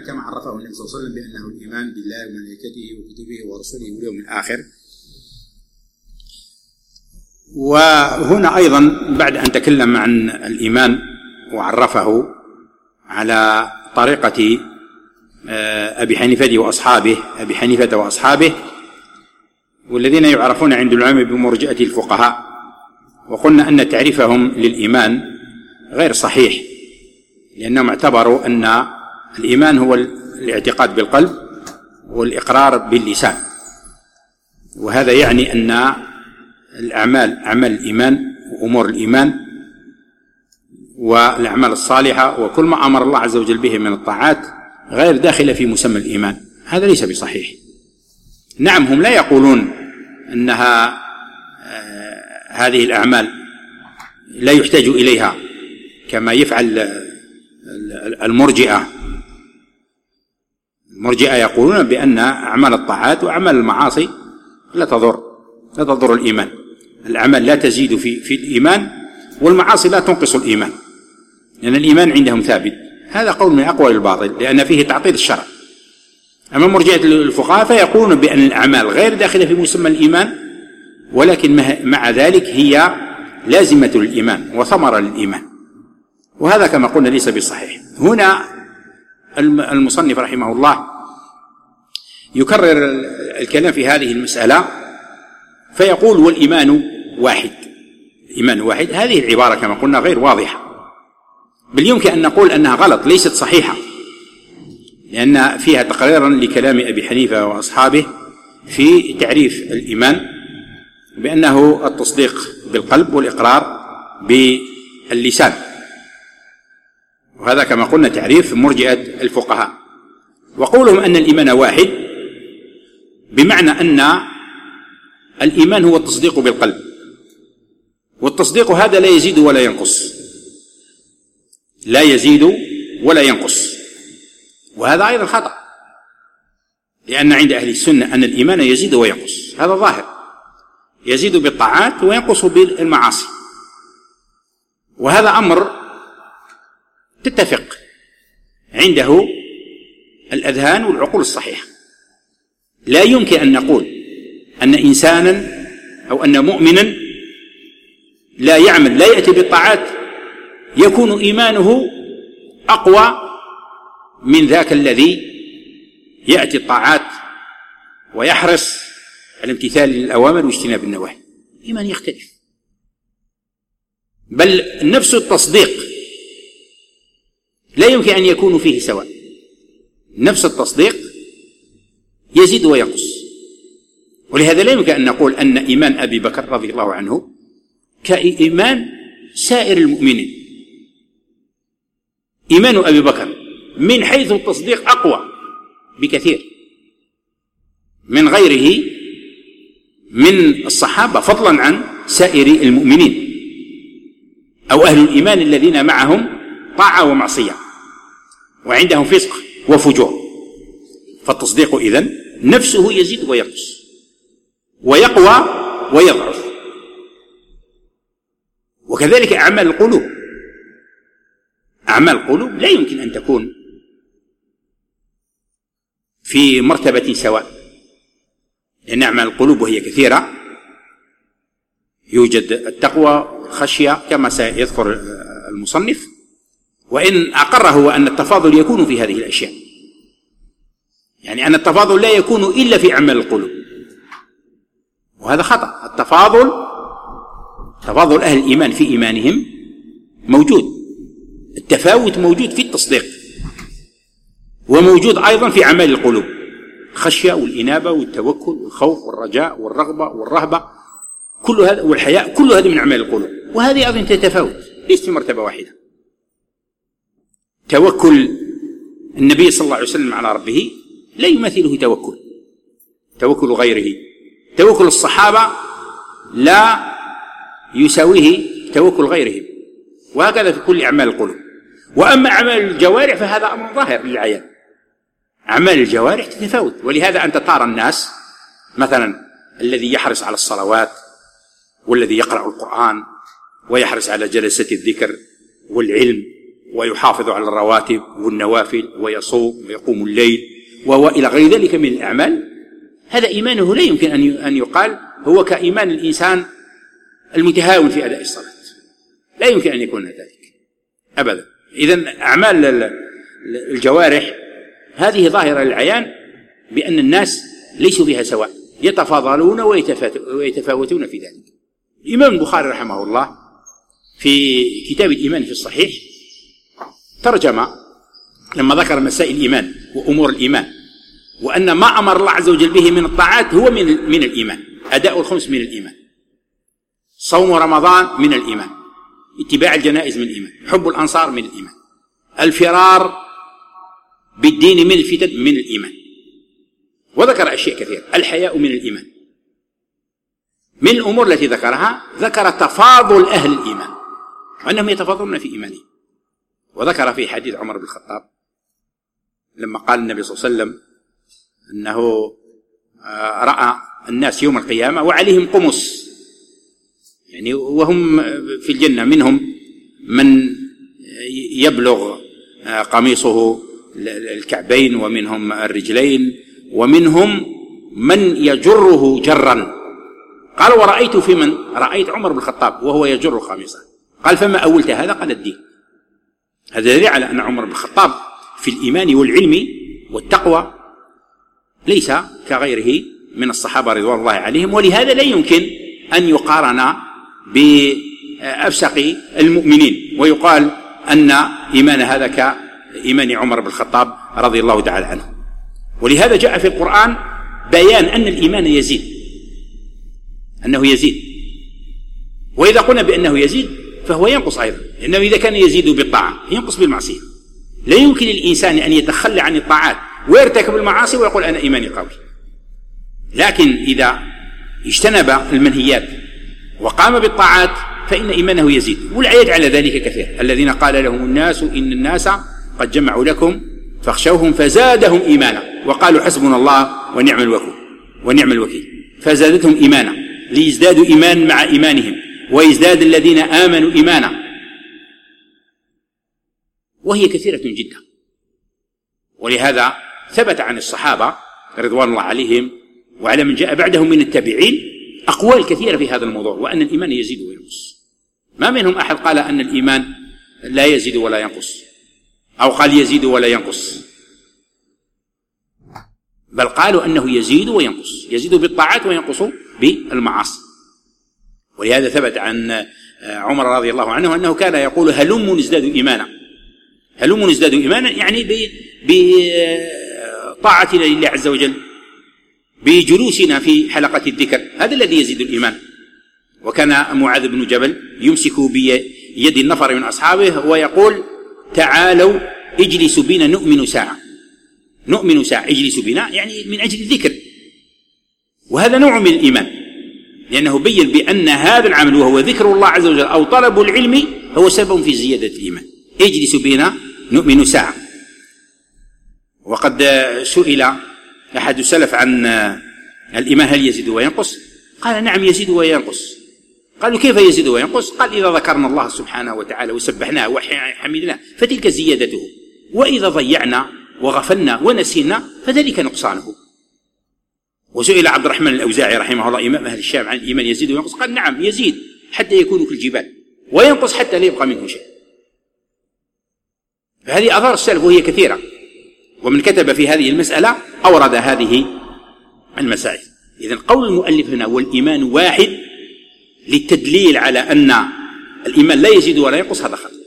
كما عرفه النبي صلى الله عليه وسلم بأنه الإيمان بالله وملائكته وكتبه ورسله واليوم الآخر. وهنا أيضا بعد أن تكلم عن الإيمان وعرفه على طريقة أبي حنيفة وأصحابه والذين يعرفون عند العلماء بمرجئة الفقهاء، وقلنا أن تعريفهم للإيمان غير صحيح، لأنهم اعتبروا أن الإيمان هو الاعتقاد بالقلب والإقرار باللسان، وهذا يعني أن أعمال الإيمان وأمور الإيمان والأعمال الصالحة وكل ما أمر الله عز وجل به من الطاعات غير داخلة في مسمى الإيمان. هذا ليس بصحيح. نعم، هم لا يقولون أنها هذه الأعمال لا يحتاج إليها كما يفعل المرجئة يقولون بأن أعمال الطاعات وأعمال المعاصي لا تضر الإيمان. الأعمال لا تزيد في الإيمان، والمعاصي لا تنقص الإيمان، لأن الإيمان عندهم ثابت. هذا قول من أقوال الباطل، لأن فيه تعطيل الشرع. أما مرجئة الفقهاء فيقولون بأن الأعمال غير داخلة في مسمى الإيمان، ولكن مع ذلك هي لازمة للإيمان وثمرة للإيمان، وهذا كما قلنا ليس بصحيح. هنا المصنف رحمه الله يكرر الكلام في هذه المسألة فيقول والإيمان واحد. الإيمان واحد، هذه العبارة كما قلنا غير واضحة، بل يمكن أن نقول أنها غلط ليست صحيحة، لأن فيها تقريرا لكلام أبي حنيفة وأصحابه في تعريف الإيمان بأنه التصديق بالقلب والإقرار باللسان، وهذا كما قلنا تعريف مرجئة الفقهاء. وقولهم أن الإيمان واحد بمعنى أن الإيمان هو التصديق بالقلب، والتصديق هذا لا يزيد ولا ينقص، لا يزيد ولا ينقص، وهذا أيضا خطأ، لأن عند أهل السنة أن الإيمان يزيد وينقص، هذا ظاهر، يزيد بالطاعات وينقص بالمعاصي، وهذا أمر تتفق عنده الأذهان والعقول الصحيحة. لا يمكن أن نقول أن إنسانا أو أن مؤمنا لا يعمل لا يأتي بالطاعات يكون إيمانه أقوى من ذاك الذي يأتي الطاعات ويحرص على امتثال الأوامر واجتناب النواهي. إيمان يختلف، بل نفس التصديق لا يمكن أن يكون فيه سواء، نفس التصديق يزيد وينقص، ولهذا لا يمكن أن نقول أن إيمان أبي بكر رضي الله عنه كإيمان سائر المؤمنين. إيمان أبي بكر من حيث التصديق أقوى بكثير من غيره من الصحابة، فضلا عن سائر المؤمنين أو أهل الإيمان الذين معهم طاعة ومعصية وعندهم فسق وفجور. فالتصديق إذن نفسه يزيد وينقص ويقوى ويضعف. وكذلك أعمال القلوب، أعمال القلوب لا يمكن أن تكون في مرتبة سواء، لأن أعمال القلوب وهي كثيرة، يوجد التقوى والخشية كما سيذكر المصنف، وإن أقره هو أن التفاضل يكون في هذه الأشياء، يعني أن التفاضل لا يكون إلا في أعمال القلوب، وهذا خطأ. تفاضل أهل الإيمان في إيمانهم موجود، التفاوت موجود في التصديق، وموجود أيضا في أعمال القلوب، الخشية والإنابة والتوكل والخوف والرجاء والرغبة والرهبة، كل هذا والحياء، كل هذا من أعمال القلوب، وهذه أيضا تتفاوت ليست في مرتبة واحدة. توكل النبي صلى الله عليه وسلم على ربه لا يمثله توكل غيره، توكل الصحابة لا يساويه توكل غيرهم، وهكذا في كل أعمال القلوب. وأما أعمال الجوارح فهذا أمر ظاهر للعيان، أعمال الجوارح تتفاوت، ولهذا أنت ترى الناس مثلا الذي يحرص على الصلوات والذي يقرأ القرآن ويحرص على جلسة الذكر والعلم ويحافظ على الرواتب والنوافل ويصوم ويقوم الليل وإلى غير ذلك من الأعمال، هذا إيمانه لا يمكن أن يقال هو كإيمان الإنسان المتهاون في أداء الصلاة، لا يمكن أن يكون ذلك أبدا. إذن أعمال الجوارح هذه ظاهرة للعيان بأن الناس ليسوا بها سواء، يتفاضلون ويتفاوتون في ذلك. الإمام البخاري رحمه الله في كتاب الإيمان في الصحيح ترجم لما ذكر مسائل الإيمان وأمور الإيمان، وأن ما أمر الله عز وجل به من الطاعات هو من الإيمان، أداء الخمس من الإيمان، صوم رمضان من الإيمان، اتباع الجنائز من الإيمان، حب الأنصار من الإيمان، الفرار بالدين من الفتن من الإيمان، وذكر أشياء كثيرة، الحياء من الإيمان. من الأمور التي ذكرها ذكر تفاضل أهل الإيمان وأنهم يتفاضلون في إيمانهم، وذكر في حديث عمر بن الخطاب لما قال النبي صلى الله عليه وسلم أنه رأى الناس يوم القيامة وعليهم قمص، يعني وهم في الجنة، منهم من يبلغ قميصه الكعبين ومنهم الرجلين ومنهم من يجره جرا. قال ورأيت في من رأيت عمر بن الخطاب وهو يجر قميصه. قال فما أولت هذا؟ قال الدين. هذا دليل على أن عمر بن الخطاب في الإيمان والعلم والتقوى ليس كغيره من الصحابة رضوان الله عليهم، ولهذا لا يمكن أن يقارن بأفسق المؤمنين ويقال أن إيمان هذا كإيمان عمر بن الخطاب رضي الله تعالى عنه. ولهذا جاء في القرآن بيان أن الإيمان يزيد، أنه يزيد، وإذا قلنا بأنه يزيد فهو ينقص أيضا، لأنه إذا كان يزيد بالطاعة ينقص بالمعصية. لا يمكن للإنسان أن يتخلى عن الطاعات ويرتكب المعاصي ويقول أنا إيماني قوي، لكن إذا اجتنب المنهيات وقام بالطاعات فإن إيمانه يزيد. والآيات على ذلك كثير، الذين قال لهم الناس إن الناس قد جمعوا لكم فاخشوهم فزادهم إيمانا وقالوا حسبنا الله ونعم الوكيل فزادتهم إيمانا، ليزدادوا إيمان مع إيمانهم ويزداد الذين آمنوا إيمانا، وهي كثيرة جدا. ولهذا ثبت عن الصحابة رضوان الله عليهم وعلى من جاء بعدهم من التابعين أقوال كثيرة في هذا الموضوع، وأن الإيمان يزيد وينقص. ما منهم أحد قال أن الإيمان لا يزيد ولا ينقص، أو قال يزيد ولا ينقص، بل قالوا أنه يزيد وينقص، يزيد بالطاعات وينقص بالمعاصي. ولهذا ثبت عن عمر رضي الله عنه أنه كان يقول هلم نزداد إيمانا، هلم نزداد إيمانا يعني بطاعتنا لله عز وجل، بجلوسنا في حلقة الذكر، هذا الذي يزيد الإيمان. وكان معاذ بن جبل يمسك بيد النفر من أصحابه ويقول تعالوا اجلسوا بنا نؤمن ساعة، نؤمن ساعة، اجلسوا بنا يعني من أجل الذكر. وهذا نوع من الإيمان، لأنه بين بأن هذا العمل وهو ذكر الله عز وجل أو طلب العلم هو سبب في زيادة الإيمان. اجلسوا بنا نؤمن ساعة. وقد سئل أحد السلف عن الإيمان هل يزيد وينقص؟ قال نعم يزيد وينقص. قالوا كيف يزيد وينقص؟ قال إذا ذكرنا الله سبحانه وتعالى وسبحناه وحمدناه فتلك زيادته، وإذا ضيعنا وغفلنا ونسينا فذلك نقصانه. وسئل عبد الرحمن الأوزاعي رحمه الله إمام أهل الشام عن الإيمان يزيد وينقص، قال نعم يزيد حتى يكون كالجبال وينقص حتى لا يبقى منه شيء. فهذه آثار السلف وهي كثيرة، ومن كتب في هذه المسألة أورد هذه المسائل. إذن قول المؤلف هنا والإيمان واحد للتدليل على أن الإيمان لا يزيد ولا ينقص، هذا خطأ.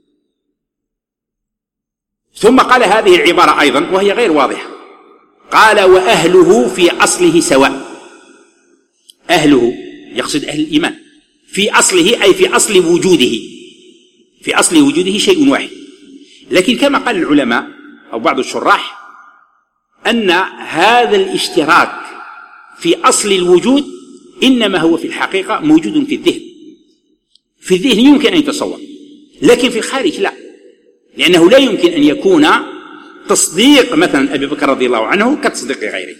ثم قال هذه العبارة أيضا وهي غير واضحة، قال وأهله في أصله سواء. أهله يقصد أهل الإيمان في أصله أي في أصل وجوده، في أصل وجوده شيء واحد. لكن كما قال العلماء أو بعض الشراح أن هذا الاشتراك في أصل الوجود إنما هو في الحقيقة موجود في الذهن، في الذهن يمكن أن يتصور، لكن في الخارج لا، لأنه لا يمكن أن يكون تصديق مثلا أبي بكر رضي الله عنه كتصديق غيره.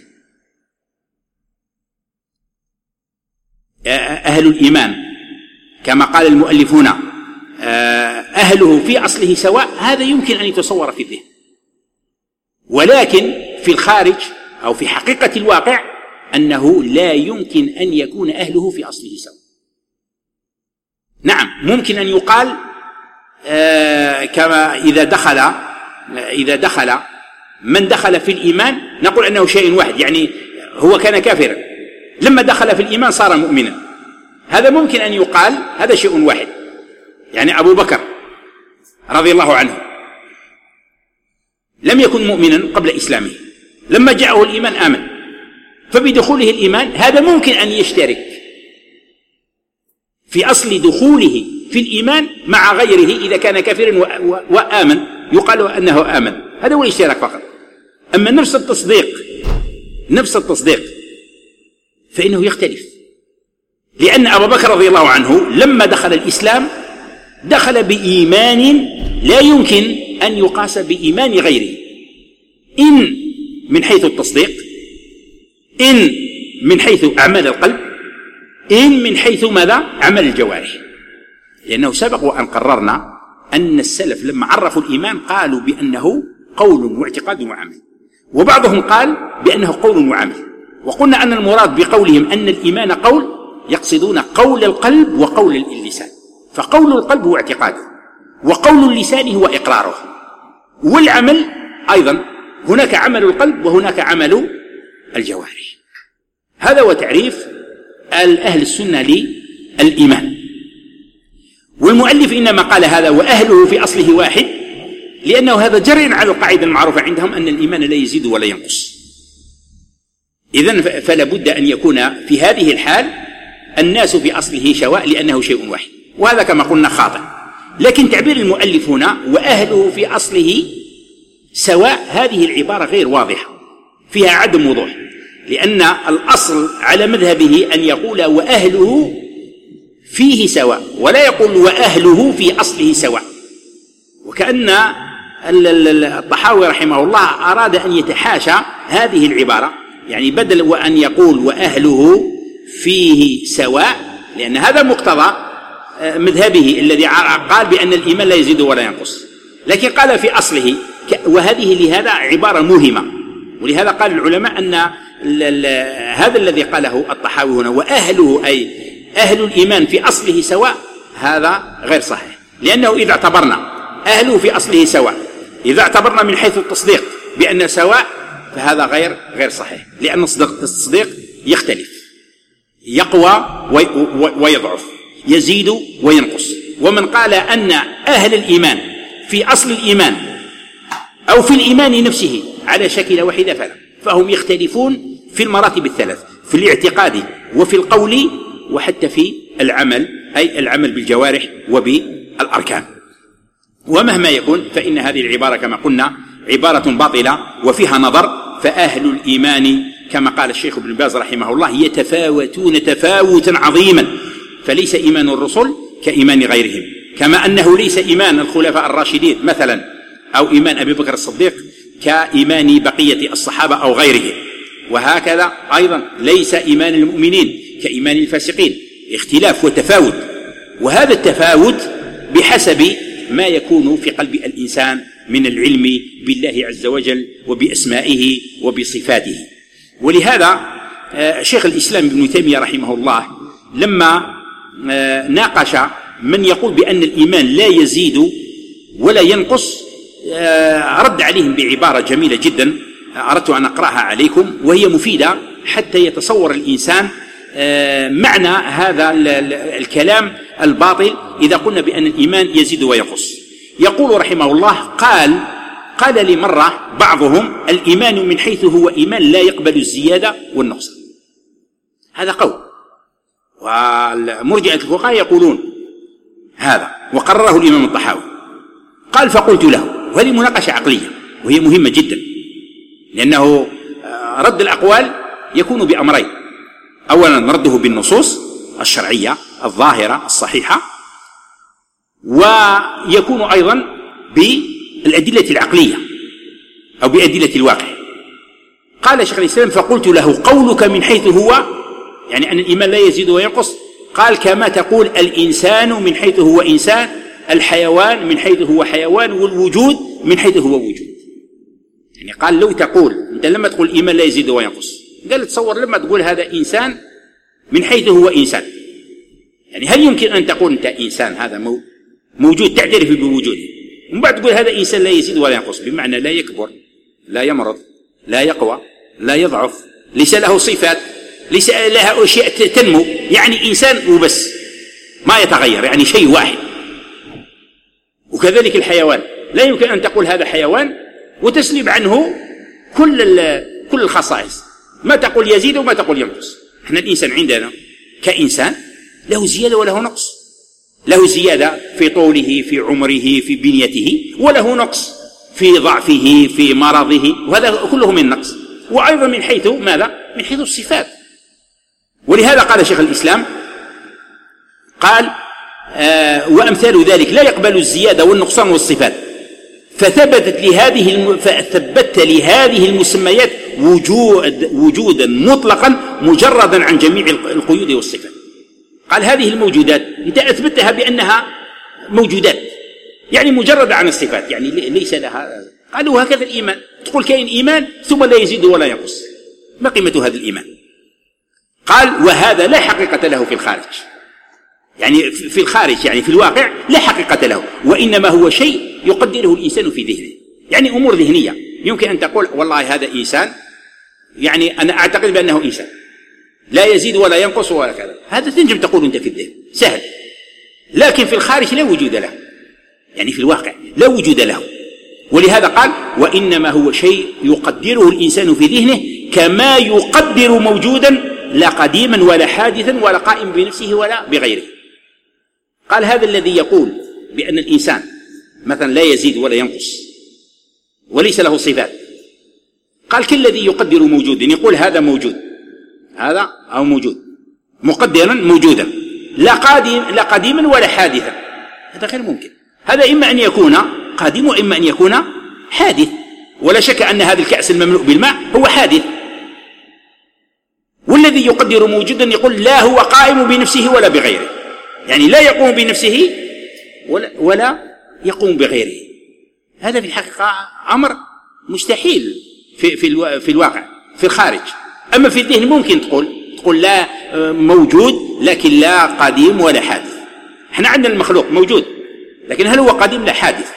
أهل الإيمان كما قال المؤلفون أهله في أصله سواء، هذا يمكن أن يتصور في الذهن، ولكن في الخارج أو في حقيقة الواقع أنه لا يمكن أن يكون أهله في أصله سواء. نعم، ممكن أن يقال كما إذا دخل من دخل في الإيمان نقول أنه شيء واحد، يعني هو كان كافرا لما دخل في الإيمان صار مؤمنا، هذا ممكن أن يقال هذا شيء واحد. يعني أبو بكر رضي الله عنه لم يكن مؤمنا قبل إسلامه، لما جاءه الإيمان آمن، فبدخوله الإيمان هذا ممكن أن يشترك في أصل دخوله في الإيمان مع غيره إذا كان كافرا وآمن، يقال أنه آمن، هذا هو الاشتراك فقط. أما نفس التصديق فإنه يختلف، لأن أبا بكر رضي الله عنه لما دخل الإسلام دخل بإيمان لا يمكن أن يقاس بإيمان غيره، إن من حيث التصديق، إن من حيث أعمال القلب، إن من حيث ماذا؟ أعمال الجوارح. لأنه سبق وأن قررنا أن السلف لما عرفوا الإيمان قالوا بأنه قول واعتقاد وعمل، وبعضهم قال بأنه قول وعمل، وقلنا أن المراد بقولهم أن الإيمان قول يقصدون قول القلب وقول اللسان، فقول القلب هو اعتقاده، وقول اللسان هو إقراره، والعمل أيضا هناك عمل القلب وهناك عمل الجوارح. هذا هو تعريف أهل السنة للإيمان. والمؤلف إنما قال هذا وأهله في أصله واحد لأنه هذا جري على القاعدة المعروفة عندهم أن الإيمان لا يزيد ولا ينقص. إذن فلا بد أن يكون في هذه الحال الناس في أصله سواء لأنه شيء واحد، وهذا كما قلنا خاطئ. لكن تعبير المؤلف هنا وأهله في أصله سواء هذه العبارة غير واضحة، فيها عدم وضوح، لأن الأصل على مذهبه أن يقول وأهله فيه سواء، ولا يقول وأهله في أصله سواء، وكأن الطحاوي رحمه الله أراد أن يتحاشى هذه العبارة، يعني بدل وأن يقول وأهله فيه سواء، لأن هذا مقتضى مذهبه الذي قال بأن الإيمان لا يزيد ولا ينقص، لكن قال في أصله، وهذه لهذا عبارة مهمة، ولهذا قال العلماء أن هذا الذي قاله الطحاوي هنا وأهله أي أهل الإيمان في أصله سواء، هذا غير صحيح، لأنه إذا اعتبرنا أهله في أصله سواء، إذا اعتبرنا من حيث التصديق بأن سواء، فهذا غير صحيح، لأن التصديق يختلف، يقوى ويضعف، يزيد وينقص. ومن قال أن أهل الإيمان في أصل الإيمان أو في الإيمان نفسه على شكل واحدة فهم يختلفون في المراتب الثلاث، في الاعتقاد وفي القول وحتى في العمل، أي العمل بالجوارح وبالأركان. ومهما يكون فإن هذه العبارة كما قلنا عبارة باطلة وفيها نظر. فأهل الإيمان كما قال الشيخ ابن باز رحمه الله يتفاوتون تفاوتا عظيما، فليس إيمان الرسل كإيمان غيرهم، كما أنه ليس إيمان الخلفاء الراشدين مثلا أو إيمان أبي بكر الصديق كإيمان بقية الصحابة أو غيرهم، وهكذا أيضا ليس إيمان المؤمنين كإيمان الفاسقين، اختلاف وتفاوت، وهذا التفاوت بحسب ما يكون في قلب الإنسان من العلم بالله عز وجل وبأسمائه وبصفاته. ولهذا شيخ الإسلام ابن تيمية رحمه الله لما ناقش من يقول بأن الإيمان لا يزيد ولا ينقص رد عليهم بعبارة جميلة جدا أردت أن أقرأها عليكم، وهي مفيدة حتى يتصور الإنسان معنى هذا الكلام الباطل إذا قلنا بأن الإيمان يزيد وينقص. يقول رحمه الله قال لمرة بعضهم الإيمان من حيث هو إيمان لا يقبل الزيادة والنقص، هذا قول، والمرجئة الفقهاء يقولون هذا، وقرره الإمام الطحاوي. قال فقلت له، وهذه مناقشة عقلية وهي مهمة جدا، لأنه رد الأقوال يكون بأمرين: أولا رده بالنصوص الشرعية الظاهرة الصحيحة، ويكون أيضا بالأدلة العقلية أو بأدلة الواقع. قال شيخ الإسلام فقلت له قولك من حيث هو يعني أن الإيمان لا يزيد وينقص، قال كما تقول الإنسان من حيث هو إنسان الحيوان من حيث هو حيوان، والوجود من حيث هو وجود. يعني قال لو تقول أنت لما تقول الإيمان لا يزيد وينقص، قال تصور لما تقول هذا إنسان من حيث هو إنسان، يعني هل يمكن أن تقول أنت إنسان هذا موجود تعترف بوجوده، ومن بعد تقول هذا إنسان لا يزيد ولا ينقص، بمعنى لا يكبر لا يمرض لا يقوى لا يضعف، ليس له صفات، ليس لها أشياء تنمو، يعني إنسان وبس ما يتغير، يعني شيء واحد. وكذلك الحيوان لا يمكن أن تقول هذا حيوان وتسلب عنه كل الخصائص، ما تقول يزيد وما تقول ينقص. احنا الإنسان عندنا كإنسان له زيادة وله نقص، له زيادة في طوله في عمره في بنيته، وله نقص في ضعفه في مرضه، وهذا كله من نقص. وأيضا من حيث ماذا؟ من حيث الصفات. ولهذا قال شيخ الإسلام قال وأمثال ذلك لا يقبل الزيادة والنقصان والصفات، فثبتت لهذه المسميات وجودا مطلقا مجردا عن جميع القيود والصفات. قال هذه الموجودات أنت أثبتها بأنها موجودات، يعني مجرد عن الصفات، يعني ليس لها. قالوا هكذا الإيمان، تقول كائن إيمان ثم لا يزيد ولا ينقص، ما قيمة هذا الإيمان؟ قال وهذا لا حقيقة له في الخارج، يعني في الخارج يعني في الواقع لا حقيقة له، وإنما هو شيء يقدره الإنسان في ذهنه، يعني أمور ذهنية. يمكن أن تقول والله هذا إنسان، يعني أنا أعتقد بأنه إنسان لا يزيد ولا ينقص ولا كذا، هذا تنجم تقول أنت في الذهن سهل، لكن في الخارج لا وجود له، يعني في الواقع لا وجود له. ولهذا قال وإنما هو شيء يقدره الإنسان في ذهنه كما يقدر موجودا لا قديما ولا حادثا ولا قائم بنفسه ولا بغيره. قال هذا الذي يقول بأن الإنسان مثلا لا يزيد ولا ينقص وليس له صفات، قال كل الذي يقدر موجودا يقول هذا موجود، هذا أو موجود مقدرا موجودا لا قديما ولا حادثا، هذا غير ممكن. هذا إما أن يكون قديم وإما أن يكون حادث، ولا شك أن هذا الكأس المملوء بالماء هو حادث. والذي يقدر موجودا يقول لا هو قائم بنفسه ولا بغيره، يعني لا يقوم بنفسه ولا يقوم بغيره. هذا في الحقيقة أمر مستحيل في الواقع في الخارج. أما في الذهن ممكن تقول لا موجود لكن لا قديم ولا حادث. احنا عندنا المخلوق موجود لكن هل هو قديم؟ لا حادث.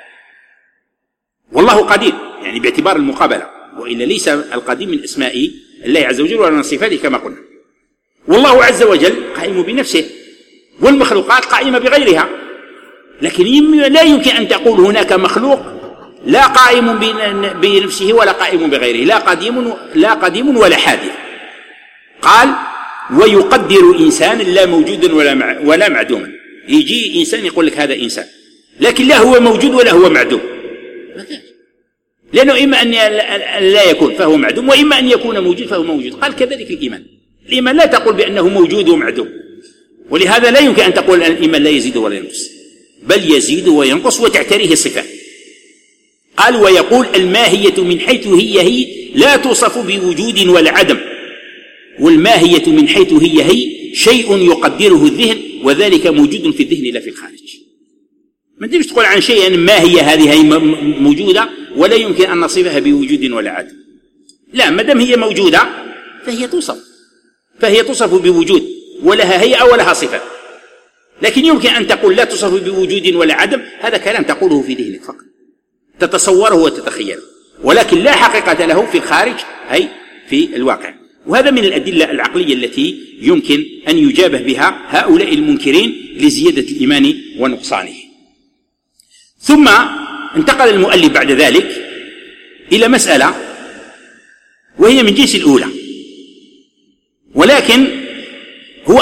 والله قديم يعني باعتبار المقابلة، وإلا ليس القديم من أسماء الله عز وجل ولا من صفاته كما قلنا. والله عز وجل قائم بنفسه والمخلوقات قائمة بغيرها، لكن لا يمكن أن تقول هناك مخلوق لا قائم بنفسه ولا قائم بغيره، لا قديم ولا حادث. قال ويقدر إنسان لا موجودا ولا معدوما. يجي إنسان يقول لك هذا إنسان لكن لا هو موجود ولا هو معدوم، لأنه إما أن لا يكون فهو معدوم، وإما أن يكون موجود فهو موجود. قال كذلك الإيمان لا تقول بأنه موجود ومعدوم، ولهذا لا يمكن أن تقول أن الإيمان لا يزيد ولا ينقص، بل يزيد وينقص وتعتريه الصفات. قال ويقول الماهية من حيث هي لا توصف بوجود ولا عدم، والماهية من حيث هي شيء يقدره الذهن، وذلك موجود في الذهن لا في الخارج. ما تجيش تقول عن شيء يعني ما هي هذه موجودة ولا يمكن أن نصفها بوجود ولا عدم، لا، ما دام هي موجودة فهي توصف بوجود ولها هيئة ولها صفة. لكن يمكن أن تقول لا توصف بوجود ولا عدم، هذا كلام تقوله في ذهنك فقط، تتصوره وتتخيله، ولكن لا حقيقة له في الخارج أي في الواقع. وهذا من الأدلة العقلية التي يمكن أن يجابه بها هؤلاء المنكرين لزيادة الإيمان ونقصانه. ثم انتقل المؤلف بعد ذلك إلى مسألة وهي من جنس الأولى، ولكن هو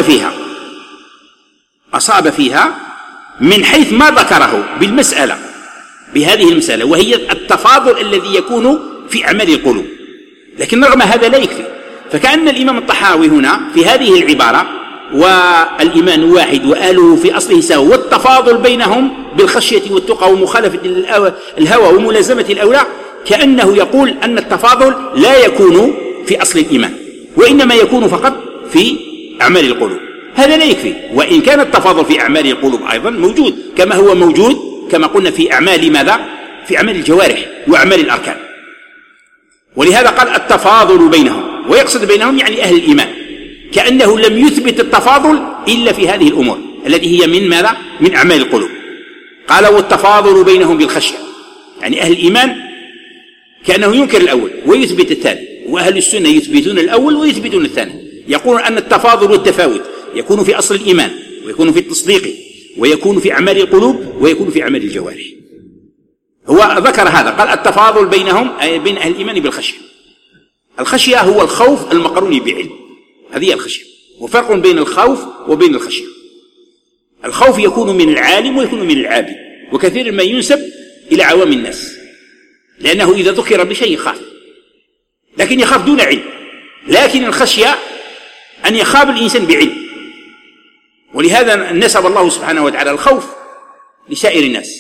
أصاب فيها من حيث ما ذكره بهذه المسألة، وهي التفاضل الذي يكون في أعمال القلوب. لكن رغم هذا لا يكفي، فكأن الإمام الطحاوي هنا في هذه العبارة والإيمان واحد وآله في أصله سواء، والتفاضل بينهم بالخشية والتقى ومخالفة الهوى وملازمة الأولى، كأنه يقول أن التفاضل لا يكون في أصل الإيمان، وإنما يكون فقط في أعمال القلوب. هذا لا يكفي، وإن كان التفاضل في أعمال القلوب أيضا موجود كما هو موجود كما قلنا في أعمال ماذا؟ في أعمال الجوارح وأعمال الأركان. ولهذا قال التفاضل بينهم، ويقصد بينهم يعني أهل الإيمان، كأنه لم يثبت التفاضل إلا في هذه الأمور التي هي من ماذا؟ من أعمال القلوب. قال والتفاضل بينهم بالخشية، يعني أهل الإيمان كأنه ينكر الأول ويثبت الثاني، وأهل السنة يثبتون الأول ويثبتون الثاني، يقولون أن التفاضل والتفاوت يكون في أصل الإيمان، ويكون في التصديق، ويكون في أعمال القلوب، ويكون في أعمال الجوارح. هو ذكر هذا، قال التفاضل بينهم أي بين أهل الإيمان بالخشية. الخشية هو الخوف المقرون بعلم، هذه الخشية، وفرق بين الخوف وبين الخشية. الخوف يكون من العالم ويكون من العابد، وكثير ما ينسب إلى عوام الناس، لأنه إذا ذكر بشيء يخاف، لكن يخاف دون علم. لكن الخشية أن يخاف الإنسان بعلم، ولهذا نسب الله سبحانه وتعالى الخوف لسائر الناس،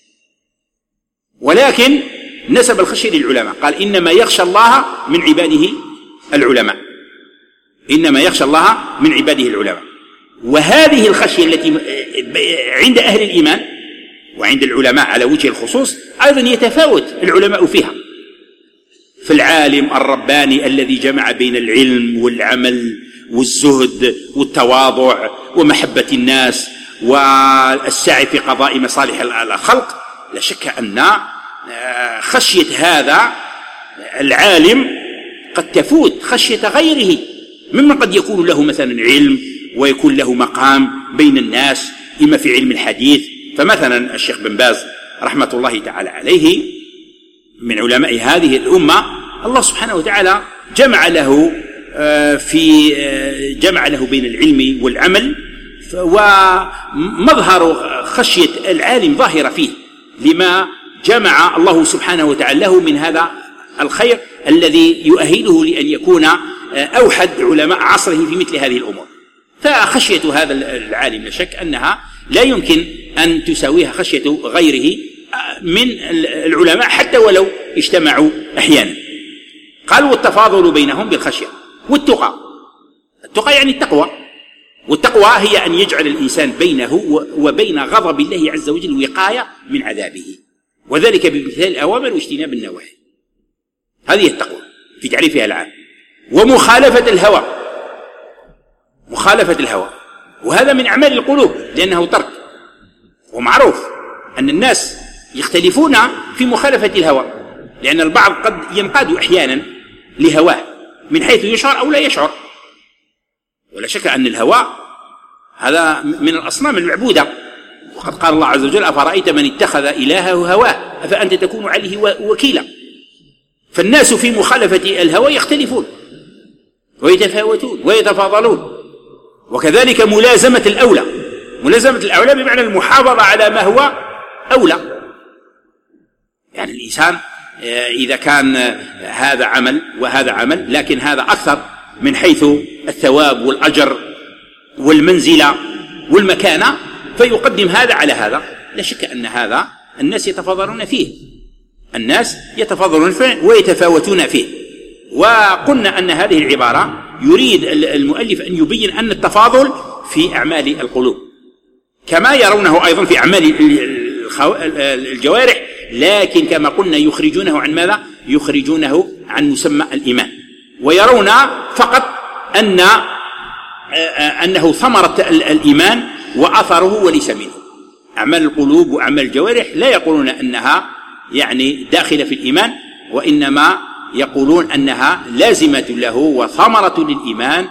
ولكن نسب الخشية للعلماء، قال إنما يخشى الله من عباده العلماء، إنما يخشى الله من عباده العلماء. وهذه الخشية التي عند أهل الإيمان وعند العلماء على وجه الخصوص أيضا يتفاوت العلماء فيها. فالعالم الرباني الذي جمع بين العلم والعمل والزهد والتواضع ومحبة الناس والسعي في قضاء مصالح الخلق، لا شك أن خشية هذا العالم قد تفوت خشية غيره ممن قد يكون له مثلا علم ويكون له مقام بين الناس، إما في علم الحديث. فمثلا الشيخ بن باز رحمة الله تعالى عليه من علماء هذه الأمة، الله سبحانه وتعالى جمع له بين العلم والعمل، ومظهر خشية العالم ظاهرة فيه لما جمع الله سبحانه وتعالى له من هذا الخير الذي يؤهله لأن يكون أوحد علماء عصره في مثل هذه الأمور. فخشية هذا العالم لا شك أنها لا يمكن أن تساويها خشية غيره من العلماء حتى ولو اجتمعوا أحيانا. قال والتفاضل بينهم بالخشية. والتقى، التقى يعني التقوى، والتقوى هي أن يجعل الإنسان بينه وبين غضب الله عز وجل وقاية من عذابه، وذلك بامتثال الأوامر واجتناب النواهي. هذه التقوى في تعريفها العام. ومخالفة الهوى، مخالفة الهوى، وهذا من أعمال القلوب لأنه ترك، ومعروف أن الناس يختلفون في مخالفة الهوى، لأن البعض قد ينقاد أحيانا لهواه من حيث يشعر أو لا يشعر. ولا شك أن الهوى هذا من الأصنام المعبودة، وقد قال الله عز وجل أفرأيت من اتخذ إلهه هواه أفأنت تكون عليه وكيلا. فالناس في مخالفة الهوى يختلفون ويتفاوتون ويتفاضلون. وكذلك ملازمة الأولى، ملازمة الأولى بمعنى المحافظة على ما هو أولى. يعني الإنسان إذا كان هذا عمل وهذا عمل، لكن هذا أكثر من حيث الثواب والأجر والمنزلة والمكانة، فيقدم هذا على هذا، لا شك أن هذا الناس يتفاضلون فيه، الناس يتفاضلون فيه ويتفاوتون فيه. وقلنا أن هذه العبارة يريد المؤلف أن يبين أن التفاضل في أعمال القلوب كما يرونه أيضا في أعمال الجوارح، لكن كما قلنا يخرجونه عن ماذا؟ يخرجونه عن مسمى الإيمان، ويرون فقط أنه ثمرة الإيمان وأثره وليس منه. أعمال القلوب وأعمال الجوارح لا يقولون أنها يعني داخلة في الإيمان، وإنما يقولون أنها لازمة له وثمرة للإيمان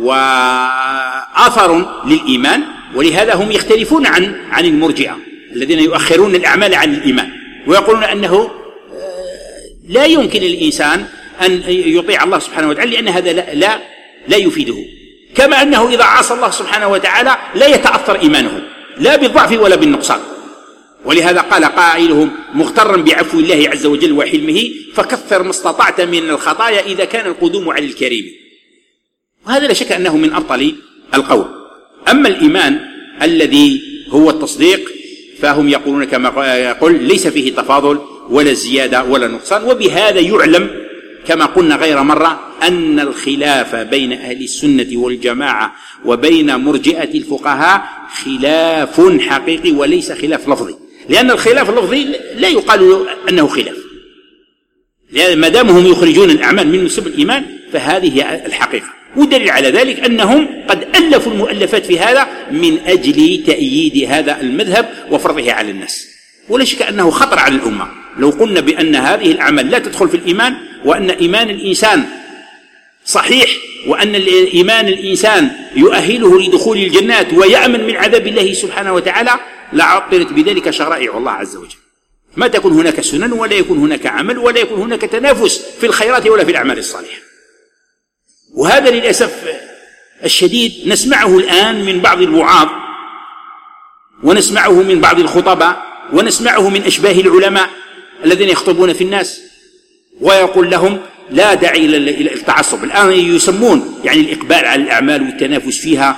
وأثر للإيمان. ولهذا هم يختلفون عن المرجئة الذين يؤخرون الأعمال عن الإيمان، ويقولون أنه لا يمكن للإنسان أن يطيع الله سبحانه وتعالى لأن هذا لا يفيده، كما أنه إذا عصى الله سبحانه وتعالى لا يتأثر إيمانه لا بالضعف ولا بالنقصان. ولهذا قال قائلهم مغترا بعفو الله عز وجل وحلمه فكثر ما استطعت من الخطايا إذا كان القدوم على الكريم. وهذا لا شك أنه من أبطل القول. أما الإيمان الذي هو التصديق فهم يقولون كما يقول ليس فيه تفاضل ولا زيادة ولا نقصان، وبهذا يعلم كما قلنا غير مرة أن الخلاف بين أهل السنة والجماعة وبين مرجئة الفقهاء خلاف حقيقي وليس خلاف لفظي، لأن الخلاف اللفظي لا يقال أنه خلاف، لأن ما دامهم يخرجون الأعمال من نسب الإيمان فهذه هي الحقيقة. والدليل على ذلك أنهم قد ألفوا المؤلفات في هذا من أجل تأييد هذا المذهب وفرضه على الناس. ولا شك أنه خطر على الأمة لو قلنا بأن هذه الأعمال لا تدخل في الإيمان، وأن إيمان الإنسان صحيح، وأن إيمان الإنسان يؤهله لدخول الجنات ويأمن من عذاب الله سبحانه وتعالى، لعطلت بذلك شرائع الله عز وجل. ما تكون هناك سنن ولا يكون هناك عمل ولا يكون هناك تنافس في الخيرات ولا في الأعمال الصالحة. وهذا للأسف الشديد نسمعه الآن من بعض الوعاظ، ونسمعه من بعض الخطباء، ونسمعه من أشباه العلماء الذين يخطبون في الناس ويقول لهم لا داعي إلى التعصب. الآن يسمون يعني الإقبال على الأعمال والتنافس فيها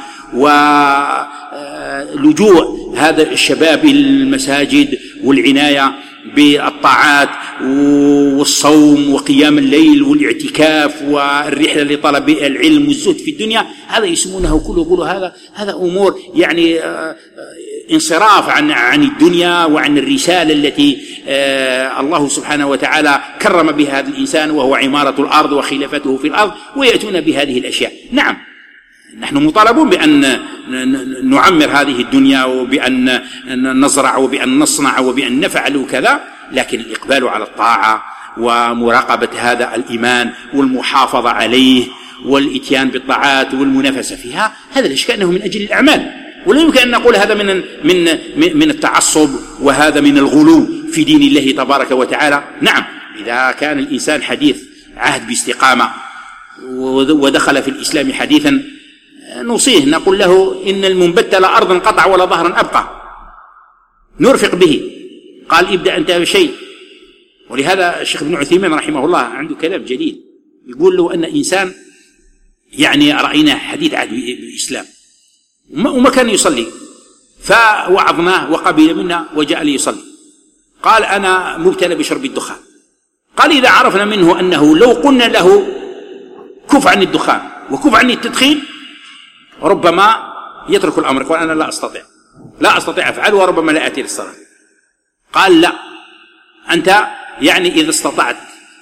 ولجوء هذا الشباب المساجد والعناية بالطاعات والصوم وقيام الليل والاعتكاف والرحلة لطلب العلم والزهد في الدنيا، هذا يسمونه كله يقولوا هذا أمور يعني انصراف عن الدنيا وعن الرسالة التي الله سبحانه وتعالى كرم بها هذا الإنسان وهو عمارة الأرض وخلافته في الأرض، ويأتون بهذه الأشياء. نعم، نحن مطالبون بأن نعمر هذه الدنيا وبأن نزرع وبأن نصنع وبأن نفعل وكذا، لكن الإقبال على الطاعة ومراقبة هذا الإيمان والمحافظة عليه والإتيان بالطاعات والمنافسة فيها، هذا لا شك أنه من أجل الأعمال. ولا يمكن أن نقول هذا من التعصب وهذا من الغلو في دين الله تبارك وتعالى. نعم، إذا كان الإنسان حديث عهد باستقامة ودخل في الإسلام حديثا نوصيه، نقول له إن المنبت لا أرضا قطع ولا ظهرا أبقى، نرفق به. قال ابدأ أنت بشيء. ولهذا الشيخ ابن عثيمين رحمه الله عنده كلام جديد، يقول له أن إنسان يعني رأينا حديث عهد بالإسلام وما كان يصلي، فوعظناه وقبل منا وجاء لي يصلي، قال أنا مبتلى بشرب الدخان. قال إذا عرفنا منه أنه لو قلنا له كف عن الدخان وكف عن التدخين ربما يترك الأمر، قال أنا لا أستطيع أفعل وربما لا أتي للصلاة. قال لا، أنت يعني إذا استطعت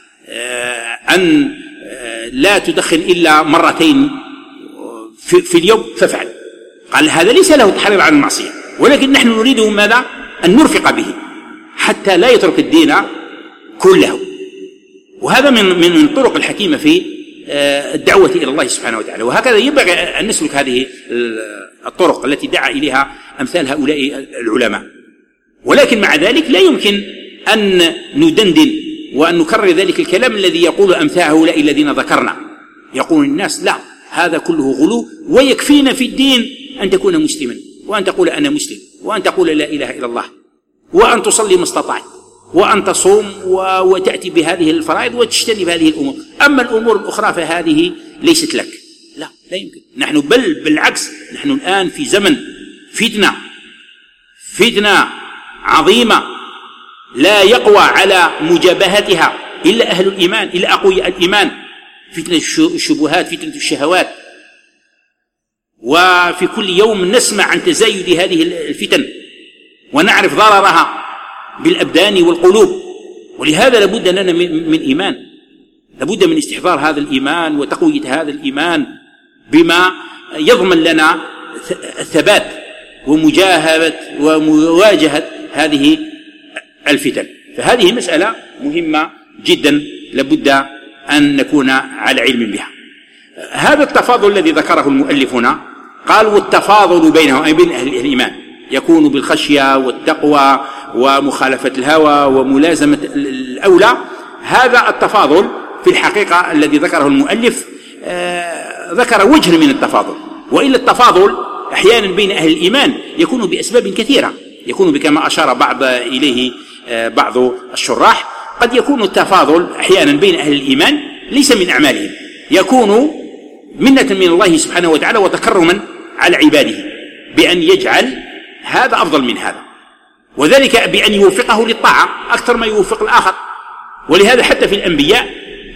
أن لا تدخن إلا مرتين في اليوم فافعل. قال هذا ليس له تحرير عن المعصية، ولكن نحن نريده ماذا؟ أن نرفق به حتى لا يترك الدين كله. وهذا من الطرق الحكيمة في الدعوة إلى الله سبحانه وتعالى. وهكذا ينبغي أن نسلك هذه الطرق التي دعا إليها أمثال هؤلاء العلماء. ولكن مع ذلك لا يمكن أن ندندن وأن نكرر ذلك الكلام الذي يقول أمثال هؤلاء الذين ذكرنا. يقول الناس لا، هذا كله غلو، ويكفينا في الدين أن تكون مسلما وأن تقول أنا مسلم وأن تقول لا إله إلا الله وأن تصلي ما استطعت وأن تصوم وتأتي بهذه الفرائض وتجتنب هذه الأمور، أما الأمور الأخرى فهذه ليست لك. لا يمكن. نحن بل بالعكس، نحن الآن في زمن فتنة عظيمة لا يقوى على مجابهتها إلا أهل الإيمان، إلا أقوياء الإيمان. فتنة الشبهات، فتنة الشهوات، وفي كل يوم نسمع عن تزايد هذه الفتن ونعرف ضررها بالأبدان والقلوب. ولهذا لابد لنا من إيمان، لابد من استحضار هذا الإيمان وتقوية هذا الإيمان بما يضمن لنا الثبات ومواجهة هذه الفتن. فهذه مسألة مهمة جدا لابد أن نكون على علم بها. هذا التفاضل الذي ذكره المؤلف هنا، قال والتفاضل بينهم أي بين أهل الإيمان يكون بالخشية والتقوى ومخالفة الهوى وملازمة الأولى. هذا التفاضل في الحقيقة الذي ذكره المؤلف ذكر وجه من التفاضل، وإلا التفاضل أحيانا بين أهل الإيمان يكون بأسباب كثيرة، يكون كما أشار إليه بعض الشراح، قد يكون التفاضل أحيانا بين أهل الإيمان ليس من أعمالهم، يكون منة من الله سبحانه وتعالى وتكرما على عباده بأن يجعل هذا أفضل من هذا، وذلك بأن يوفقه للطاعة أكثر ما يوفق الآخر. ولهذا حتى في الأنبياء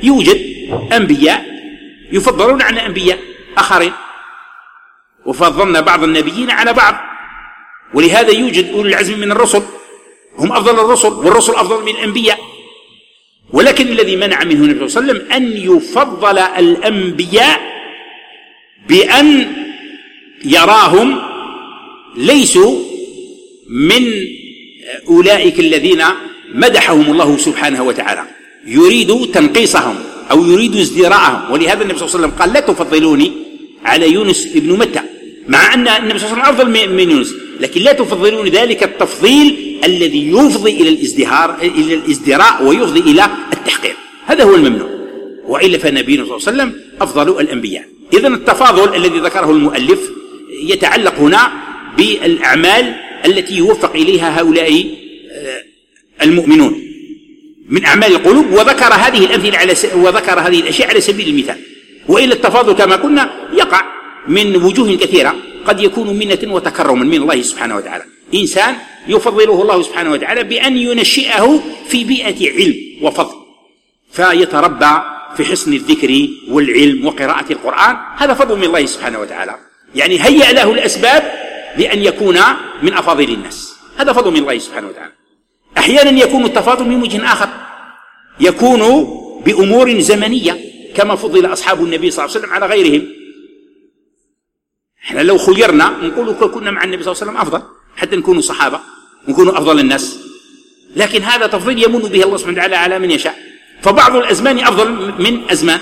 يوجد أنبياء يفضلون على أنبياء آخرين، وفضلنا بعض النبيين على بعض، ولهذا يوجد أولي العزم من الرسل هم أفضل الرسل، والرسل أفضل من الأنبياء. ولكن الذي منع منه النبي صلى الله عليه وسلم أن يفضل الأنبياء بأن يراهم ليسوا من أولئك الذين مدحهم الله سبحانه وتعالى، يريد تنقيصهم أو يريد ازدراءهم. ولهذا النبي صلى الله عليه وسلم قال لا تفضلوني على يونس ابن متى، مع أن النبي صلى الله عليه وسلم أفضل من يونس، لكن لا تفضلون ذلك التفضيل الذي يفضي إلى الازدراء ويفضي إلى التحقير، هذا هو الممنوع. وإلا فنبينا صلى الله عليه وسلم أفضل الأنبياء. إذن التفاضل الذي ذكره المؤلف يتعلق هنا بالأعمال التي يوفق إليها هؤلاء المؤمنون من أعمال القلوب، وذكر هذه الأمثلة وذكر هذه الأشياء على سبيل المثال. وإلا التفاضل كما قلنا يقع من وجوه كثيرة، قد يكون منة وتكرما من الله سبحانه وتعالى. إنسان يفضله الله سبحانه وتعالى بأن ينشئه في بيئة علم وفضل، فيتربى في حسن الذكر والعلم وقراءة القرآن، هذا فضل من الله سبحانه وتعالى، يعني هيأ له الأسباب لأن يكون من أفاضل الناس، هذا فضل من الله سبحانه وتعالى. أحيانا يكون التفاضل من وجه آخر، يكون بأمور زمنية كما فضل أصحاب النبي صلى الله عليه وسلم على غيرهم. احنا لو خيرنا نقول كنا مع النبي صلى الله عليه وسلم أفضل حتى نكون صحابة ونكون أفضل الناس، لكن هذا تفضيل يمن به الله سبحانه وتعالى على من يشاء. فبعض الأزمان أفضل من أزمان،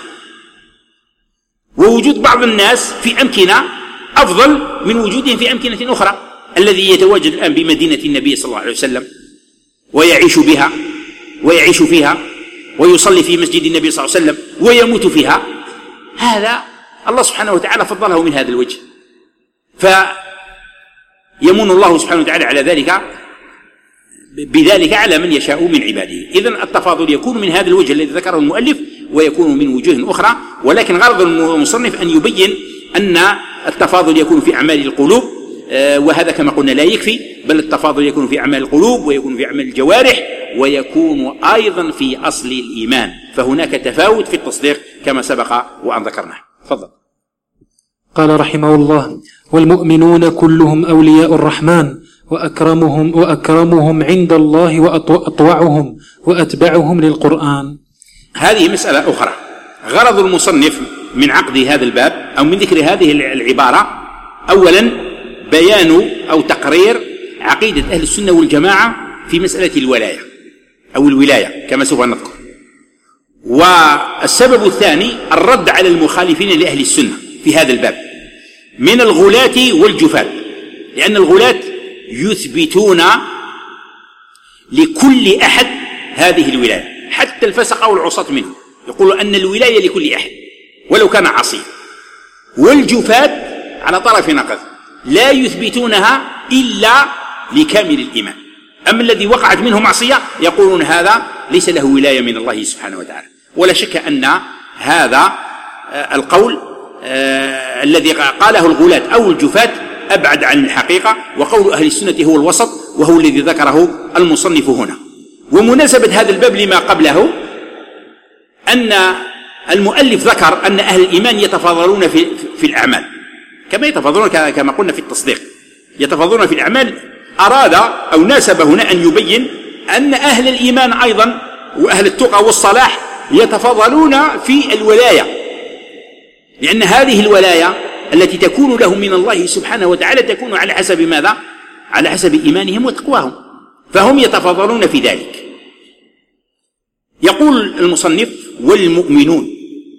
ووجود بعض الناس في أمكنة أفضل من وجودهم في أمكنة أخرى. الذي يتواجد الآن بمدينة النبي صلى الله عليه وسلم ويعيش بها ويعيش فيها ويصلي في مسجد النبي صلى الله عليه وسلم ويموت فيها، هذا الله سبحانه وتعالى فضله من هذا الوجه، فيمن الله سبحانه وتعالى على ذلك بذلك على من يشاء من عباده. إذن التفاضل يكون من هذا الوجه الذي ذكره المؤلف، ويكون من وجوه أخرى، ولكن غرض المصنف أن يبين أن التفاضل يكون في أعمال القلوب، وهذا كما قلنا لا يكفي، بل التفاضل يكون في أعمال القلوب ويكون في أعمال الجوارح ويكون أيضا في أصل الإيمان، فهناك تفاوت في التصديق كما سبق وأن ذكرنا. تفضل. قال رحمه الله: والمؤمنون كلهم أولياء الرحمن وأكرمهم عند الله وأطوعهم وأتبعهم للقرآن. هذه مسألة أخرى. غرض المصنف من عقد هذا الباب أو من ذكر هذه العبارة أولا بيان أو تقرير عقيدة أهل السنة والجماعة في مسألة الولاية أو الولاية كما سوف نذكر. والسبب الثاني الرد على المخالفين لأهل السنة في هذا الباب من الغلاة والجفاة، لأن الغلاة يثبتون لكل أحد هذه الولاية، حتى الفسق أو العصاة منه يقولون أن الولاية لكل أحد ولو كان عصيا. والجفاة على طرف نقض لا يثبتونها إلا لكامل الإيمان، أما الذي وقعت منه معصية يقولون هذا ليس له ولاية من الله سبحانه وتعالى. ولا شك أن هذا القول الذي قاله الغلاة أو الجفاة أبعد عن الحقيقة، وقول أهل السنة هو الوسط، وهو الذي ذكره المصنف هنا. ومناسبة هذا الباب لما قبله أن المؤلف ذكر أن أهل الإيمان يتفاضلون في الأعمال كما يتفاضلون كما قلنا في التصديق، يتفاضلون في الأعمال. أراد أو ناسب هنا أن يبين أن أهل الإيمان أيضا وأهل التقى والصلاح يتفاضلون في الولاية، لأن هذه الولاية التي تكون لهم من الله سبحانه وتعالى تكون على حسب ماذا؟ على حسب إيمانهم وتقواهم، فهم يتفاضلون في ذلك. يقول المصنف: والمؤمنون،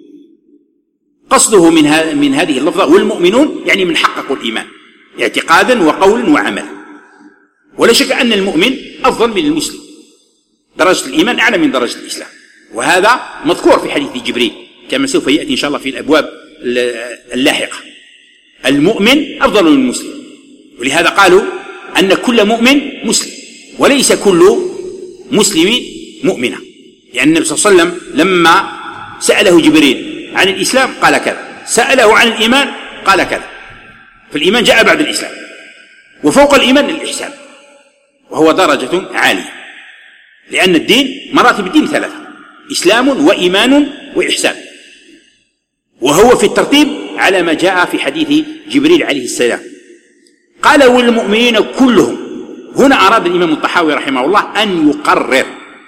قصده من هذه اللفظة والمؤمنون يعني من حققوا الإيمان اعتقادا وقولا وعملا. ولا شك أن المؤمن أفضل من المسلم، درجة الإيمان أعلى من درجة الإسلام، وهذا مذكور في حديث جبريل كما سوف يأتي إن شاء الله في الأبواب اللاحقة. المؤمن أفضل من المسلم، ولهذا قالوا أن كل مؤمن مسلم وليس كل مسلم مؤمنا، لأن النبي صلى الله عليه وسلم لما سأله جبريل عن الإسلام قال كذا، سأله عن الإيمان قال كذا، فالإيمان جاء بعد الإسلام، وفوق الإيمان الإحسان، وهو درجة عالية، لأن الدين مراتب الدين ثلاثة: إسلام وإيمان وإحسان، وهو في الترتيب على ما جاء في حديث جبريل عليه السلام. قال والمؤمنين كلهم. هنا أراد الإمام الطحاوي رحمه الله أن يقرر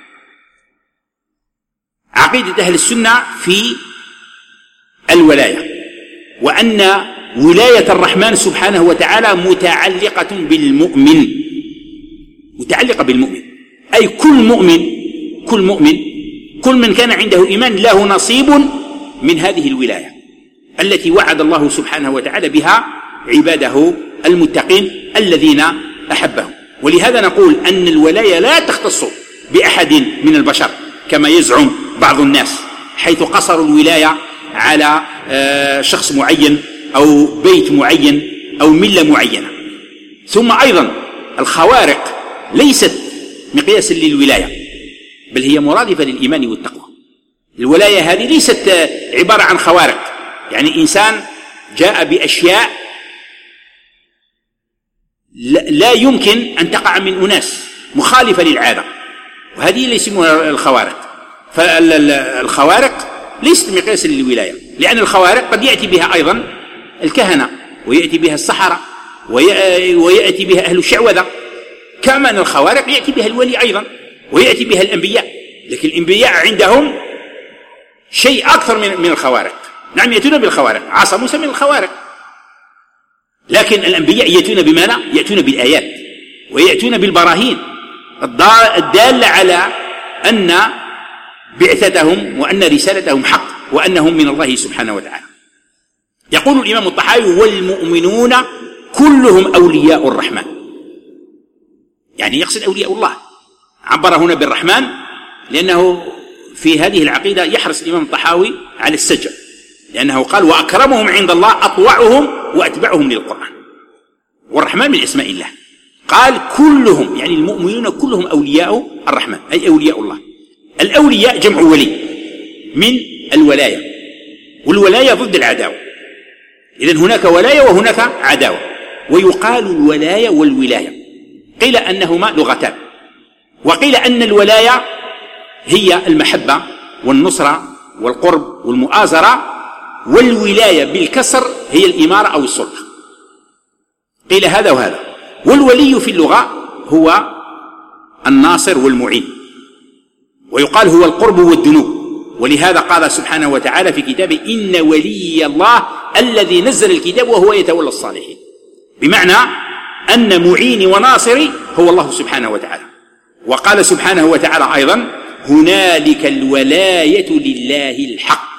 عقيدة أهل السنة في الولاية، وأن ولاية الرحمن سبحانه وتعالى متعلقة بالمؤمن، متعلقة بالمؤمن، أي كل من كان عنده إيمان له نصيب من هذه الولاية التي وعد الله سبحانه وتعالى بها عباده المتقين الذين أحبهم. ولهذا نقول أن الولاية لا تختص بأحد من البشر كما يزعم بعض الناس، حيث قصروا الولاية على شخص معين أو بيت معين أو ملة معينة. ثم أيضا الخوارق ليست مقياسا للولاية، بل هي مرادفة للإيمان والتقوى. الولاية هذه ليست عبارة عن خوارق، يعني إنسان جاء بأشياء لا يمكن أن تقع من أناس، مخالفة للعادة، وهذه اللي يسمونها الخوارق. فالخوارق ليست مقياسا للولاية، لأن الخوارق قد يأتي بها أيضا الكهنة، ويأتي بها السحرة، ويأتي بها أهل الشعوذة. كما أن الخوارق يأتي بها الولي أيضا، ويأتي بها الأنبياء. لكن الأنبياء عندهم شيء أكثر من الخوارق. نعم يأتون بالخوارق، عصا موسى من الخوارق، لكن الأنبياء يأتون بماذا؟ يأتون بالآيات، ويأتون بالبراهين الدالة على أن بعثتهم وأن رسالتهم حق، وأنهم من الله سبحانه وتعالى. يقول الإمام الطحاوي والمؤمنون كلهم أولياء الرحمن، يعني يقصد أولياء الله. عبر هنا بالرحمن لأنه في هذه العقيدة يحرص الإمام الطحاوي على السجع، لأنه قال وأكرمهم عند الله أطوعهم وأتبعهم للقرآن، والرحمن من اسماء الله. قال كلهم، يعني المؤمنون كلهم أولياء الرحمن، أي أولياء الله. الأولياء جمع ولي من الولاية، والولاية ضد العداوة. إذن هناك ولاية وهناك عداوة. ويقال الولاية والولاية، قيل أنهما لغتان، وقيل أن الولاية هي المحبة والنصرة والقرب والمؤازرة، والولاية بالكسر هي الإمارة أو السلطة. قيل هذا وهذا. والولي في اللغة هو الناصر والمعين، ويقال هو القرب والدنو. ولهذا قال سبحانه وتعالى في كتابه إن ولي الله الذي نزل الكتاب وهو يتولى الصالحين، بمعنى أن معيني وناصري هو الله سبحانه وتعالى. وقال سبحانه وتعالى أيضا هنالك الولاية لله الحق،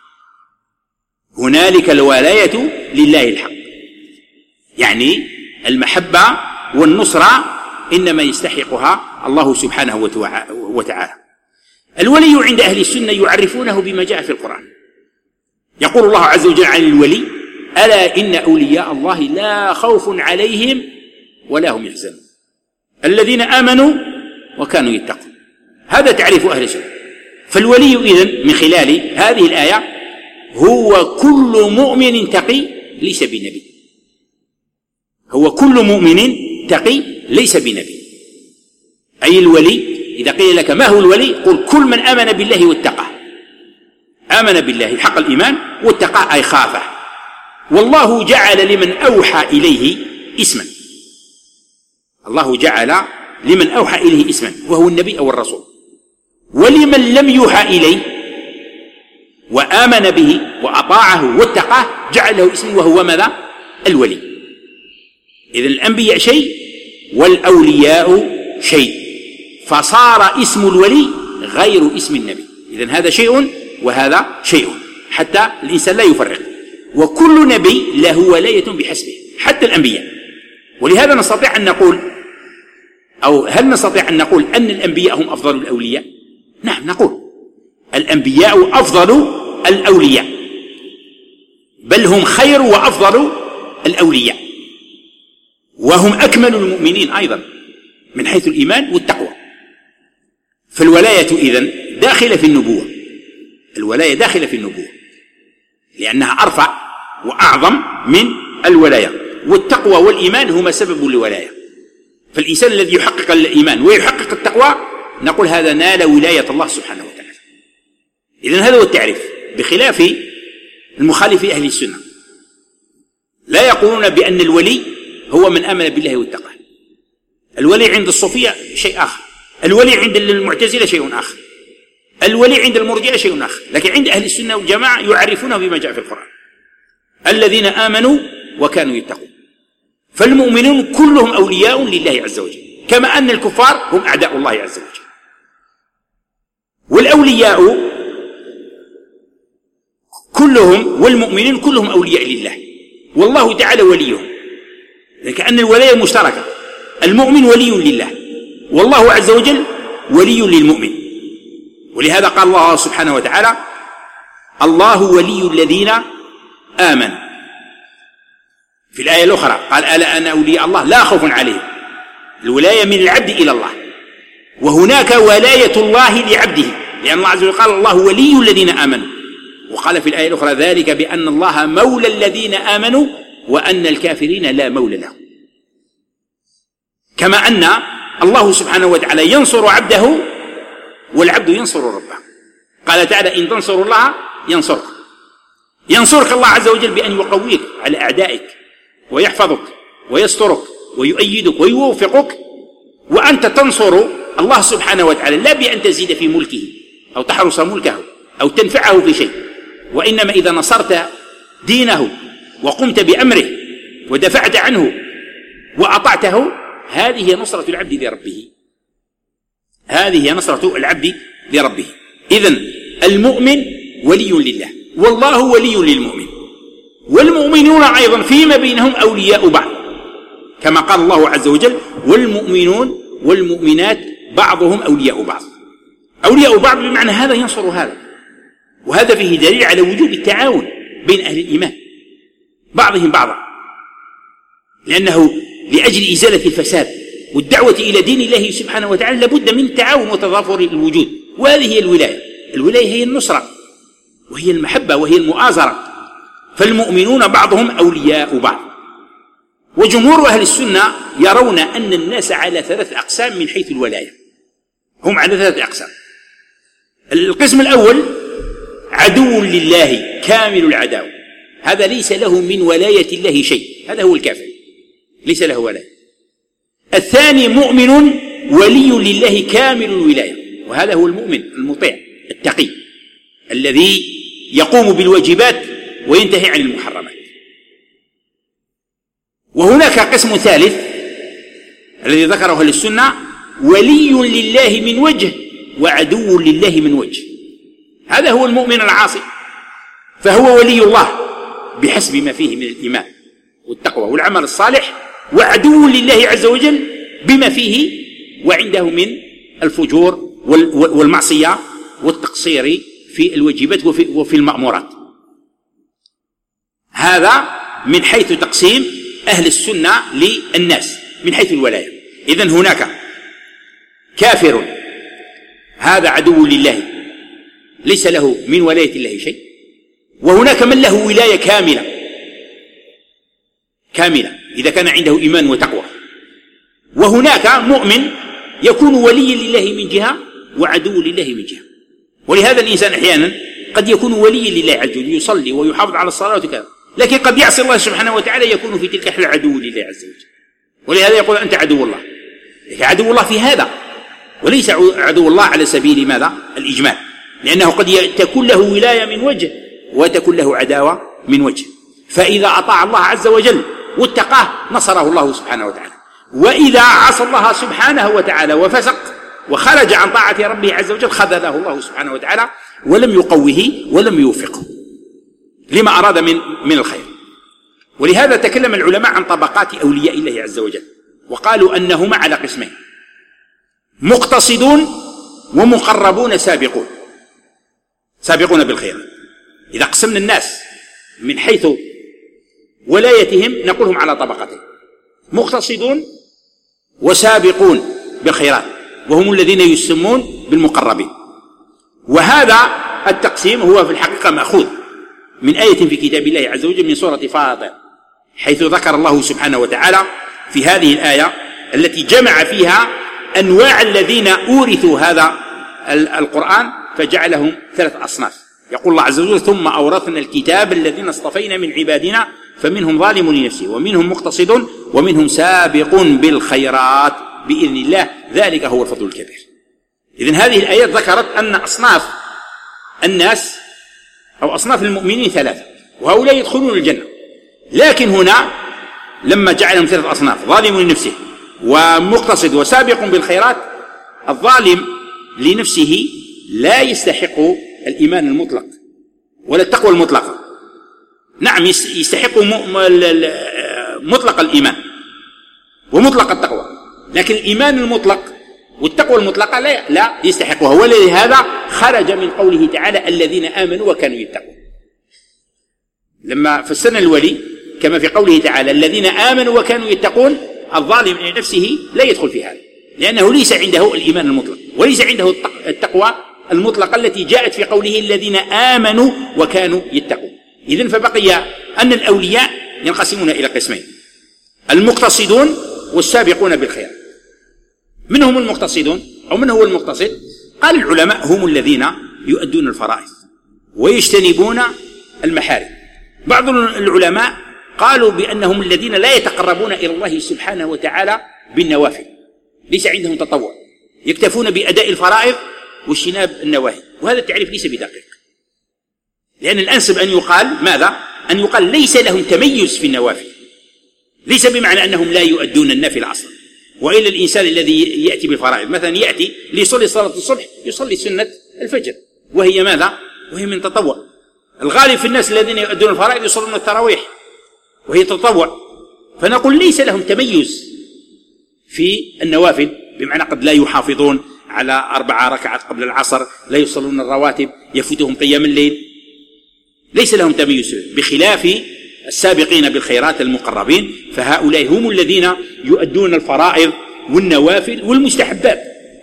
هنالك الولاية لله الحق، يعني المحبة والنصرة إنما يستحقها الله سبحانه وتعالى. الولي عند أهل السنة يعرفونه بما جاء في القرآن. يقول الله عز وجل عن الولي ألا إن أولياء الله لا خوف عليهم ولا هم يحزنون الذين آمنوا وكانوا يتقون. هذا تعريف أهل السنة. فالولي إذن من خلال هذه الآية هو كل مؤمن تقي ليس بنبي، هو كل مؤمن تقي ليس بنبي. أي الولي إذا قيل لك ما هو الولي قل كل من آمن بالله واتقى، آمن بالله حق الإيمان واتقى أي خافه. والله جعل لمن أوحى إليه اسما، الله جعل لمن أوحى إليه اسما وهو النبي أو الرسول. ولمن لم يوحى إليه وآمن به وأطاعه واتقاه جعل له اسما وهو ماذا؟ الولي. إذن الأنبياء شيء والأولياء شيء، فصار اسم الولي غير اسم النبي. إذن هذا شيء وهذا شيء، حتى الإنسان لا يفرق. وكل نبي له ولاية بحسبه، حتى الأنبياء. ولهذا نستطيع أن نقول، أو هل نستطيع أن نقول أن الأنبياء هم أفضل الأولياء؟ نعم نقول الأنبياء أفضل الأولياء، بل هم خير وأفضل الأولياء، وهم أكمل المؤمنين أيضا من حيث الإيمان والتقوى. فالولاية إذن داخلة في النبوة، الولاية داخلة في النبوة لأنها أرفع وأعظم من الولاية. والتقوى والإيمان هما سبب الولاية. فالإنسان الذي يحقق الإيمان ويحقق التقوى نقول هذا نال ولاية الله سبحانه وتعالى. إذن هذا هو التعريف، بخلاف المخالف أهل السنة، لا يقولون بأن الولي هو من آمن بالله واتقى. الولي عند الصوفية شيء آخر، الولي عند المعتزلة شيء آخر، الولي عند المرجئة شيء آخر، لكن عند أهل السنة والجماعة يعرفونه بما جاء في القرآن: الذين آمنوا وكانوا يتقون. فالمؤمنون كلهم أولياء لله عز وجل، كما أن الكفار هم أعداء الله عز وجل. والأولياء كلهم والمؤمنين كلهم أولياء لله، والله تعالى وليهم، كأن الولاية مشتركة، المؤمن ولي لله والله عز وجل ولي للمؤمن. ولهذا قال الله سبحانه وتعالى: الله ولي الذين آمنوا. في الآية الأخرى قال: ألا أن أولياء الله لا خوف عليهم. الولاية من العبد إلى الله، وهناك ولاية الله لعبده، لأن الله عز وجل قال: الله ولي الذين آمنوا. وقال في الآية الأخرى: ذلك بأن الله مولى الذين آمنوا وأن الكافرين لا مولى لهم. كما أن الله سبحانه وتعالى ينصر عبده والعبد ينصر ربه. قال تعالى: إن تنصروا الله ينصرك الله عز وجل بأن يقويك على أعدائك ويحفظك ويسترك ويؤيدك ويوفقك، وأنت تنصر الله سبحانه وتعالى لا بأن تزيد في ملكه أو تحرس ملكه أو تنفعه في شيء، وإنما إذا نصرت دينه وقمت بأمره ودفعت عنه وأطعته، هذه هي نصرة العبد لربه، هذه هي نصرة العبد لربه. إذن المؤمن ولي لله والله ولي للمؤمن، والمؤمنون أيضا فيما بينهم أولياء بعض، كما قال الله عز وجل: والمؤمنون والمؤمنات بعضهم أولياء بعض. أولياء بعض بمعنى هذا ينصر هذا، وهذا فيه دليل على وجوب التعاون بين أهل الإيمان بعضهم بعضا، لأنه لأجل إزالة الفساد والدعوة إلى دين الله سبحانه وتعالى لابد من التعاون وتضافر الوجود، وهذه هي الولاية. الولاية هي النصرة وهي المحبة وهي المؤازرة. فالمؤمنون بعضهم أولياء بعض. وجمهور أهل السنة يرون أن الناس على 3 أقسام من حيث الولاية، هم على 3 أقسام. القسم الأول عدو لله كامل العداوة، هذا ليس له من ولاية الله شيء، هذا هو الكافر، ليس له ولاية. الثاني مؤمن ولي لله كامل الولاية، وهذا هو المؤمن المطيع التقي الذي يقوم بالواجبات وينتهي عن المحرمات. وهناك قسم ثالث الذي ذكره أهل السنة: ولي لله من وجه وعدو لله من وجه. هذا هو المؤمن العاصي، فهو ولي الله بحسب ما فيه من الإيمان والتقوى والعمل الصالح، وعدو لله عز وجل بما فيه وعنده من الفجور والمعصية والتقصير في الواجبات وفي المأمورات. هذا من حيث تقسيم أهل السنة للناس من حيث الولاية. إذن هناك كافر هذا عدو لله ليس له من ولاية الله شيء، وهناك من له ولاية كاملة إذا كان عنده إيمان وتقوى، وهناك مؤمن يكون وليا لله من جهة وعدو لله من جهة. ولهذا الإنسان أحيانا قد يكون وليا لله عز وجل يصلي ويحافظ على الصلاة وكذا، لكن قد يعصي الله سبحانه وتعالى يكون في تلك الحالة عدو لله عز وجل. ولهذا يقول: أنت عدو الله. عدو الله في هذا، وليس عدو الله على سبيل ماذا؟ الإجمال، لأنه قد تكون له ولاية من وجه وتكون له عداوة من وجه. فإذا أطاع الله عز وجل واتقاه نصره الله سبحانه وتعالى، وإذا عصى الله سبحانه وتعالى وفسق وخرج عن طاعة ربه عز وجل خذله الله سبحانه وتعالى ولم يقوه ولم يوفقه لما أراد من الخير. ولهذا تكلم العلماء عن طبقات أولياء الله عز وجل، وقالوا أنهما على قسمين: مقتصدون ومقربون سابقون بالخير. إذا قسمنا الناس من حيث ولايتهم نقولهم على طبقتين: مقتصدون وسابقون بالخيرات، وهم الذين يسمون بالمقربين. وهذا التقسيم هو في الحقيقة مأخوذ من آية في كتاب الله عز وجل من سورة فاطر، حيث ذكر الله سبحانه وتعالى في هذه الآية التي جمع فيها أنواع الذين أورثوا هذا القرآن فجعلهم 3 أصناف. يقول الله عز وجل: ثم أورثنا الكتاب الذين اصطفينا من عبادنا فمنهم ظالم لنفسه ومنهم مقتصد ومنهم سابق بالخيرات بإذن الله ذلك هو الفضل الكبير. إذن هذه الآيات ذكرت أن أصناف الناس أو أصناف المؤمنين 3، وهؤلاء يدخلون الجنة. لكن هنا لما جعلهم 3 أصناف: ظالم لنفسه ومقتصد وسابق بالخيرات، الظالم لنفسه لا يستحق الإيمان المطلق ولا التقوى المطلقة. نعم يستحق مطلق الإيمان ومطلق التقوى، لكن الإيمان المطلق والتقوى المطلقة لا يستحقها. ولهذا خرج من قوله تعالى: الذين آمنوا وكانوا يتقون. لما فسرنا الولي كما في قوله تعالى: الذين آمنوا وكانوا يتقون، الظالم لنفسه لا يدخل في هذا، لأنه ليس عنده الإيمان المطلق وليس عنده التقوى المطلقة التي جاءت في قوله: الذين آمنوا وكانوا يتقون. إذن فبقي أن الأولياء ينقسمون إلى قسمين: المقتصدون والسابقون بالخير. من هم المقتصدون أو من هو المقتصد؟ قال العلماء: هم الذين يؤدون الفرائض ويجتنبون المحارم. بعض العلماء قالوا بأنهم الذين لا يتقربون إلى الله سبحانه وتعالى بالنوافل، ليس عندهم تطوع، يكتفون بأداء الفرائض واجتناب النواهي. وهذا التعريف ليس بدقيق، لأن الأنسب أن يقال ماذا؟ أن يقال ليس لهم تميز في النوافل، ليس بمعنى أنهم لا يؤدون النافلة أصلا. وإلا الإنسان الذي يأتي بالفرائض مثلا يأتي ليصلي صلاة الصبح يصلي سنة الفجر، وهي ماذا؟ وهي من تطوع. الغالب في الناس الذين يؤدون الفرائض يصلون التراويح وهي تطوع. فنقول ليس لهم تميز في النوافل، بمعنى قد لا يحافظون على 4 ركعات قبل العصر، لا يصلون الرواتب، يفوتهم قيام الليل، ليس لهم تميز، بخلاف السابقين بالخيرات المقربين، فهؤلاء هم الذين يؤدون الفرائض والنوافل والمستحبات.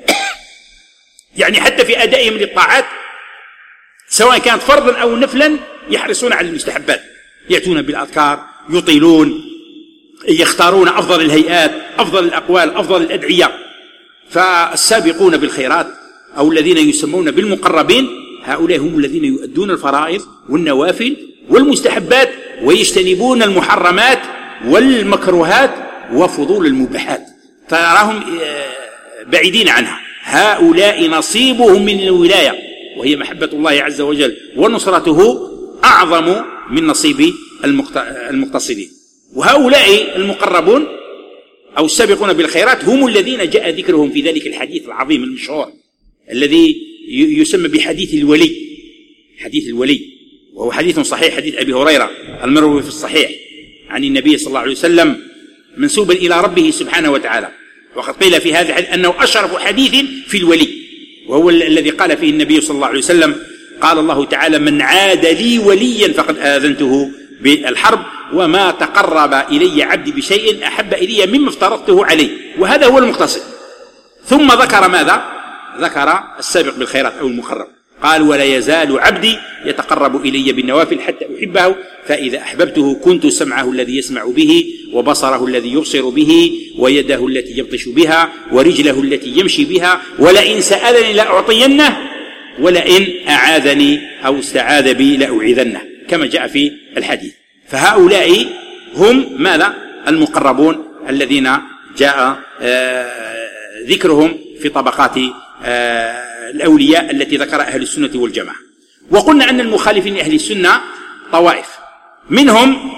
يعني حتى في أدائهم للطاعات سواء كانت فرضا أو نفلا يحرصون على المستحبات، يأتون بالأذكار، يطيلون، يختارون أفضل الهيئات، أفضل الأقوال، أفضل الأدعية. فالسابقون بالخيرات أو الذين يسمون بالمقربين هؤلاء هم الذين يؤدون الفرائض والنوافل والمستحبات ويجتنبون المحرمات والمكروهات وفضول المباحات، تراهم بعيدين عنها. هؤلاء نصيبهم من الولاية وهي محبة الله عز وجل ونصرته أعظم من نصيب المقتصدين. وهؤلاء المقربون أو السابقون بالخيرات هم الذين جاء ذكرهم في ذلك الحديث العظيم المشهور الذي يسمى بحديث الولي. حديث الولي وهو حديث صحيح، حديث أبي هريرة المروي في الصحيح عن النبي صلى الله عليه وسلم منسوبا إلى ربه سبحانه وتعالى. وقد قيل في هذا الحديث أنه أشرف حديث في الولي، وهو الذي قال فيه النبي صلى الله عليه وسلم: قال الله تعالى: من عاد لي وليا فقد آذنته بالحرب وما تقرب إلي عبدي بشيء أحب إلي مما افترضته عليه. وهذا هو المقتصد. ثم ذكر ماذا؟ ذكر السابق بالخيرات أو المقرب. قال: ولا يزال عبدي يتقرب إلي بالنوافل حتى أحبه، فإذا أحببته كنت سمعه الذي يسمع به وبصره الذي يبصر به ويده التي يبطش بها ورجله التي يمشي بها، ولئن سألني لأعطينه ولئن أعاذني أو استعاذ بي لأعيذنه، كما جاء في الحديث. فهؤلاء هم ماذا؟ المقربون الذين جاء ذكرهم في طبقات الأولياء التي ذكر أهل السنة والجماعة. وقلنا أن المخالفين لأهل السنة طوائف، منهم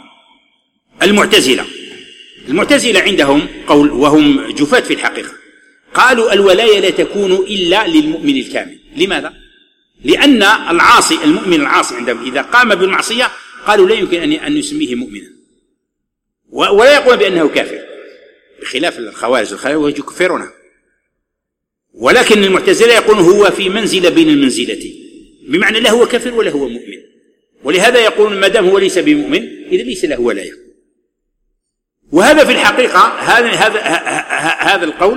المعتزلة. المعتزلة عندهم قول وهم جفاة في الحقيقة، قالوا الولاية لا تكون إلا للمؤمن الكامل. لماذا؟ لأن العاصي المؤمن العاصي عندهم إذا قام بالمعصية قالوا لا يمكن أن نسميه مؤمنا، ولا يقول بأنه كافر، بخلاف الخوارج. الخوارج يكفرونه، ولكن المعتزلة يقول هو في منزلة بين المنزلتين، بمعنى لا هو كافر ولا هو مؤمن. ولهذا يقول ما دام هو ليس بمؤمن إذا ليس له ولاية. وهذا في الحقيقة هذا القول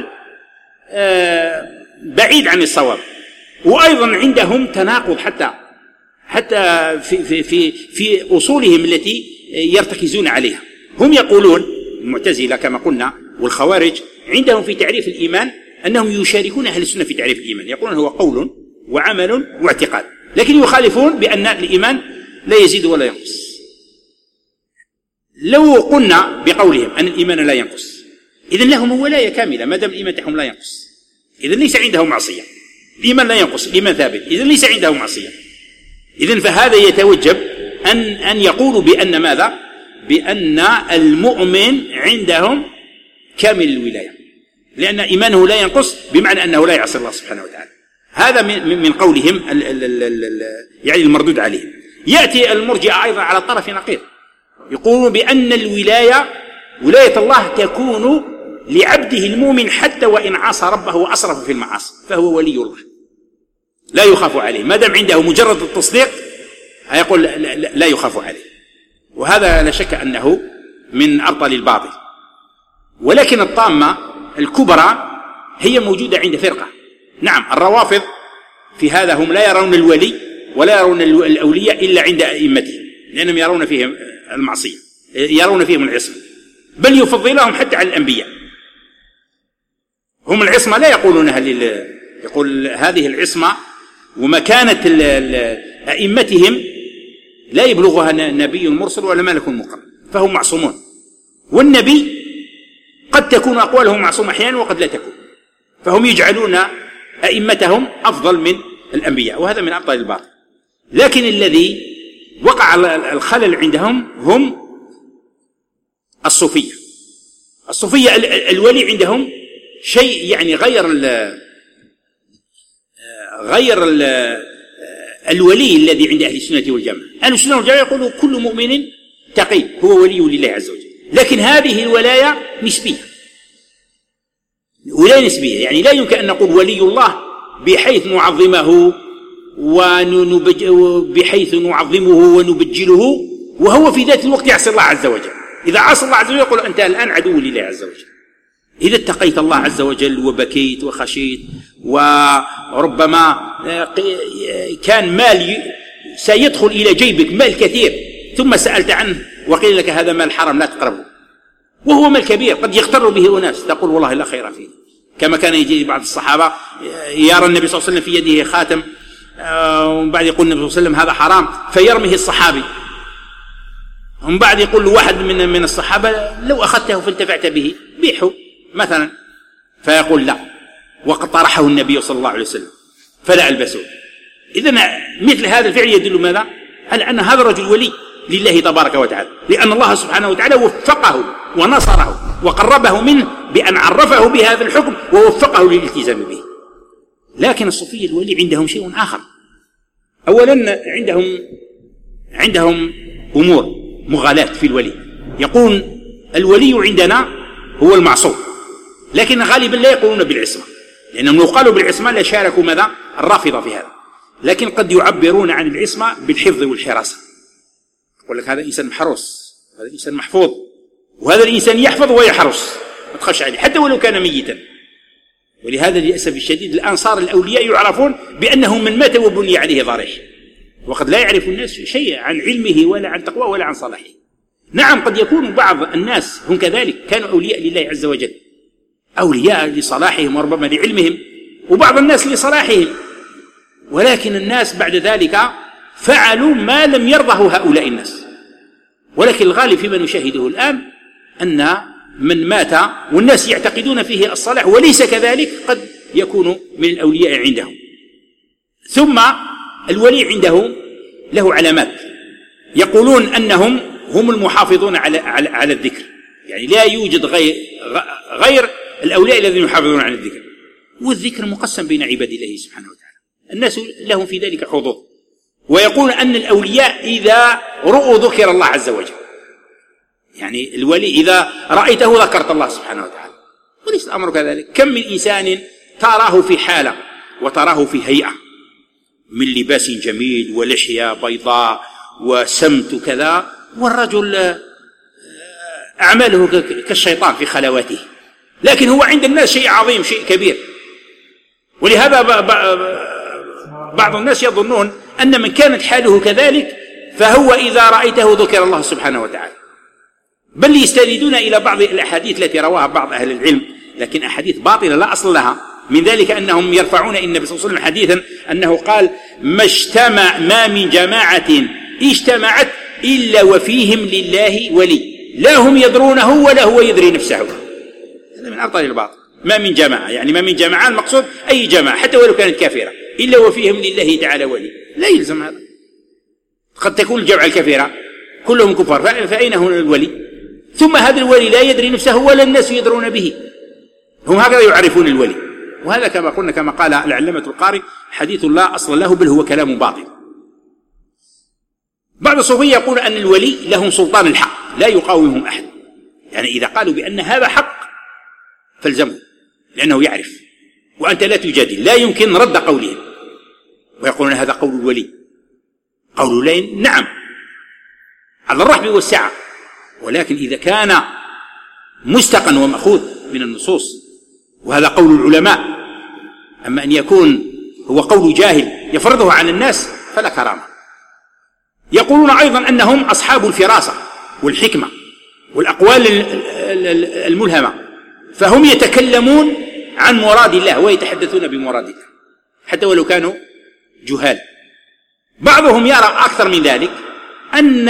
بعيد عن الصواب. وأيضا عندهم تناقض حتى في أصولهم التي يرتكزون عليها. هم يقولون المعتزلة كما قلنا والخوارج عندهم في تعريف الإيمان أنهم يشاركون أهل السنة في تعريف الإيمان، يقولون هو قول وعمل واعتقاد، لكن يخالفون بأن الإيمان لا يزيد ولا ينقص. لو قلنا بقولهم أن الإيمان لا ينقص، إذن لهم ولاية كاملة ما دام الإيمان تاعهم لا ينقص، إذن ليس عندهم معصية. الإيمان لا ينقص، الإيمان ثابت، إذن ليس عندهم معصية. إذن فهذا يتوجب أن يقولوا بأن ماذا؟ بأن المؤمن عندهم كامل الولاية، لأن إيمانه لا ينقص بمعنى أنه لا يعصي الله سبحانه وتعالى. هذا من قولهم يعني المردود عليهم. يأتي المرجئة أيضا على طرف نقيض، يقولون بأن ولاية الله تكون لعبده المؤمن حتى وإن عصى ربه وأسرف في المعاصي فهو ولي الله لا يخاف عليه، ما دام عنده مجرد التصديق هيقول لا يخاف عليه. وهذا لا شك أنه من أبطل الباطل. ولكن الطامة الكبرى هي موجودة عند فرقة. نعم الروافض في هذا هم لا يرون الولي ولا يرون الأولياء إلا عند أئمتهم، لأنهم يرون فيهم المعصية، يرون فيهم العصمة، بل يفضلهم حتى على الأنبياء. هم العصمة لا يقولونها يقول هذه العصمة ومكانة أئمتهم لا يبلغها نبي مرسل ولا ملك مقرب، فهم معصومون. والنبي قد تكون أقوالهم معصومة أحيانا وقد لا تكون، فهم يجعلون أئمتهم أفضل من الأنبياء، وهذا من أبطال الباطل. لكن الذي وقع الخلل عندهم هم الصوفية. الصوفية الولي عندهم شيء يعني غير الولي الذي عند أهل السنة والجماعة. أهل السنة والجماعة يقولوا كل مؤمن تقي هو ولي لله عز وجل، لكن هذه الولاية نسبية، ولاية نسبية، يعني لا يمكن أن نقول ولي الله بحيث نعظمه بحيث نعظمه ونبجله وهو في ذات الوقت يعصي الله عز وجل. إذا عصى الله عز وجل يقول أنت الآن عدو لله عز وجل. إذا اتقيت الله عز وجل وبكيت وخشيت وربما كان مال سيدخل إلى جيبك مال كثير ثم سألت عنه وقيل لك هذا مال حرام لا تقربه، وهو مال كبير قد يغتر به أناس، تقول والله لا خير فيه. كما كان يجي بعض الصحابة يرى النبي صلى الله عليه وسلم في يده خاتم ومن بعد يقول النبي صلى الله عليه وسلم هذا حرام فيرمه الصحابي، ومن بعد يقول له واحد من الصحابة لو أخذته فانتفعت به بيحه مثلا، فيقول لا، وقد طرحه النبي صلى الله عليه وسلم فلا ألبسه. إذن مثل هذا الفعل يدل ماذا؟ على أن هذا الرجل ولي لله تبارك وتعالى، لأن الله سبحانه وتعالى وفقه ونصره وقربه منه بأن عرفه بهذا الحكم ووفقه للالتزام به. لكن الصوفية الولي عندهم شيء آخر. أولا عندهم أمور مغالاة في الولي، يقول الولي عندنا هو المعصوم، لكن غالبا لا يقولون بالعصمة، لأنهم لو قالوا بالعصمة لا شاركوا ماذا؟ الرافضة في هذا. لكن قد يعبرون عن العصمة بالحفظ والحراسة، يقول لك هذا إنسان محروس، هذا إنسان محفوظ، وهذا الإنسان يحفظ ويحرس ما تخش عليه حتى ولو كان ميتا. ولهذا للأسف الشديد الآن صار الأولياء يعرفون بأنه من مات وبني عليه ضريح، وقد لا يعرف الناس شيء عن علمه ولا عن تقواه ولا عن صلاحه. نعم قد يكون بعض الناس هم كذلك كانوا أولياء لله عز وجل، أولياء لصلاحهم وربما لعلمهم، وبعض الناس لصلاحهم، ولكن الناس بعد ذلك فعلوا ما لم يرضه هؤلاء الناس. ولكن الغالب فيما نشاهده الآن أن من مات والناس يعتقدون فيه الصلاح وليس كذلك قد يكون من الأولياء عندهم. ثم الولي عنده له علامات، يقولون أنهم هم المحافظون على الذكر، يعني لا يوجد غير الأولياء الذين يحافظون على الذكر، والذكر مقسم بين عباد الله سبحانه وتعالى، الناس لهم في ذلك حظوظ. ويقول أن الأولياء إذا رؤوا ذكر الله عز وجل، يعني الولي إذا رأيته ذكرت الله سبحانه وتعالى، وليس الأمر كذلك. كم من إنسان تراه في حالة وتراه في هيئة من لباس جميل ولحية بيضاء وسمت كذا، والرجل أعماله كالشيطان في خلواته، لكن هو عند الناس شيء عظيم شيء كبير. ولهذا بعض الناس يظنون أن من كانت حاله كذلك فهو إذا رأيته ذكر الله سبحانه وتعالى، بل يستندون إلى بعض الأحاديث التي رواها بعض أهل العلم، لكن أحاديث باطلة لا أصل لها، من ذلك أنهم يرفعون إن النبي صلى الله عليه وسلم حديثا أنه قال: ما من جماعة اجتمعت إلا وفيهم لله ولي لا هم يدرونه ولا هو يدري نفسه. هذا من أبطل الباطل. ما من جماعة، يعني ما من جماعة المقصود أي جماعة حتى ولو كانت كافرة، إلا وفيهم لله تعالى ولي. لا يلزم هذا. قد تكون الجماعة الكافرة كلهم كفار، فأين هو الولي؟ ثم هذا الولي لا يدري نفسه ولا الناس يدرون به، هم هكذا يعرفون الولي. وهذا كما قلنا كما قال العلامة القاري حديث لا أصل له بل هو كلام باطل. بعض الصوفية يقول أن الولي لهم سلطان الحق لا يقاومهم أحد، يعني إذا قالوا بأن هذا حق فالزمه لأنه يعرف، وأنت لا تجادل، لا يمكن رد قولهم. ويقولون هذا قول الولي. قول الولي نعم على الرحب والسعة، ولكن إذا كان مستقن ومأخوذ من النصوص، وهذا قول العلماء، أما أن يكون هو قول جاهل يفرضه على الناس فلا كرامة. يقولون أيضا أنهم أصحاب الفراسة والحكمة والأقوال الملهمة، فهم يتكلمون عن مراد الله ويتحدثون بمراد الله حتى ولو كانوا جهال. بعضهم يرى أكثر من ذلك أن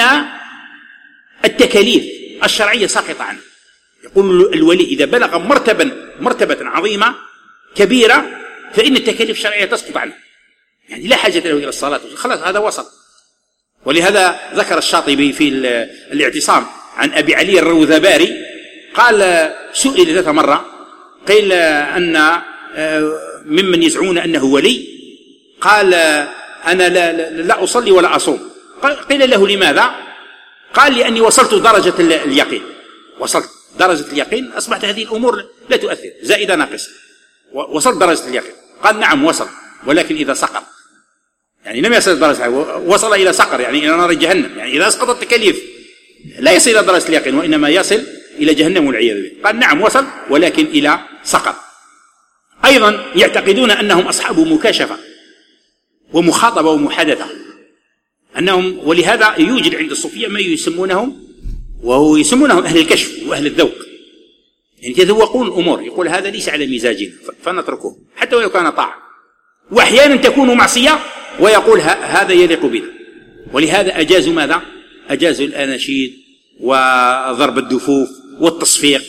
التكاليف الشرعية ساقطة عنه. يقول الولي إذا بلغ مرتبة عظيمة كبيرة فإن التكاليف الشرعية تسقط عنه، يعني لا حاجة له إلى الصلاة، خلاص هذا وصل. ولهذا ذكر الشاطبي في الاعتصام عن أبي علي الروذباري قال: سئل ذات مرة قيل أن ممن يزعمون أنه ولي، قال: أنا لا أصلي ولا أصوم. قيل له: لماذا؟ قال: لأني وصلت درجة اليقين. وصلت درجة اليقين، أصبحت هذه الأمور لا تؤثر، زائدة ناقصة، وصلت درجة اليقين. قال: نعم وصل، ولكن إذا سقط، يعني لم يصل درجة، وصل إلى سقر، يعني إلى نار جهنم، يعني إذا أسقط التكاليف لا يصل إلى درجة اليقين وإنما يصل إلى جهنم والعياذ بالله. قال: نعم وصل، ولكن إلى سقر. أيضا يعتقدون أنهم أصحاب مكاشفة ومخاطبة ومحادثة، أنهم، ولهذا يوجد عند الصوفية ما يسمونهم أهل الكشف وأهل الذوق، يعني يتذوقون الأمور، يقول هذا ليس على مزاجنا فنتركه حتى ولو كان طاعة. وأحيانا تكون معصية ويقول هذا يليق بنا. ولهذا أجازوا ماذا؟ أجازوا الأناشيد وضرب الدفوف والتصفيق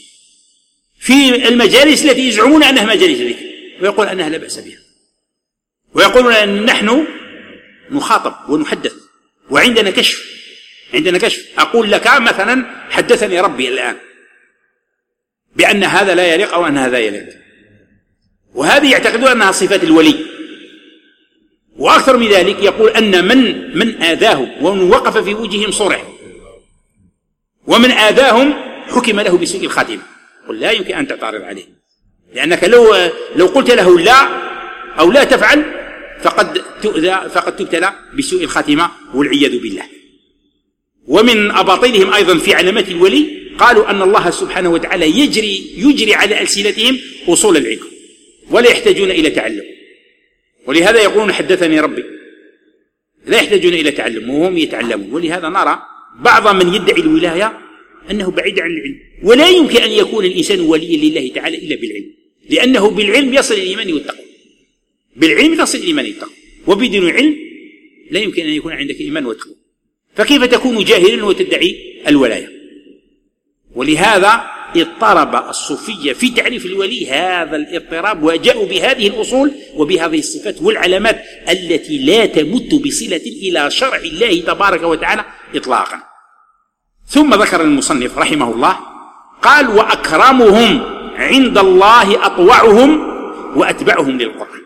في المجالس التي يزعمون أنها مجالس ذكر، ويقول أنها لا بأس بها، ويقولون أن نحن نخاطب ونحدث وعندنا كشف. أقول لك مثلا حدثني ربي الآن بأن هذا لا يليق أو أن هذا يليق، وهذه يعتقدون أنها صفات الولي. وأكثر من ذلك يقول أن من آذاه ومن وقف في وجههم صرح، ومن آذاهم حكم له بسوء الخاتمة. قل لا يمكن أن تعترض عليه، لأنك لو قلت له لا أو لا تفعل فقد تبتلى بسوء الخاتمة والعياذ بالله. ومن أباطيلهم أيضا في علامات الولي قالوا أن الله سبحانه وتعالى يجري على ألسنتهم أصول العلم ولا يحتاجون إلى تعلم، ولهذا يقولون حدثني ربي، لا يحتاجون إلى تعلم وهم يتعلمون. ولهذا نرى بعض من يدعي الولاية أنه بعيد عن العلم، ولا يمكن أن يكون الإنسان وليا لله تعالى إلا بالعلم، لأنه بالعلم يصل الإيمان والتقوى، بالعلم تصل الإيمان والتقوى، وبدون علم لا يمكن أن يكون عندك إيمان وتقوى، فكيف تكون جاهلا وتدعي الولاية؟ ولهذا اضطرب الصوفية في تعريف الولي هذا الاضطراب، وجاءوا بهذه الأصول وبهذه الصفات والعلامات التي لا تمت بصلة إلى شرع الله تبارك وتعالى إطلاقا. ثم ذكر المصنف رحمه الله قال: وأكرمهم عند الله أطوعهم وأتبعهم للقرآن.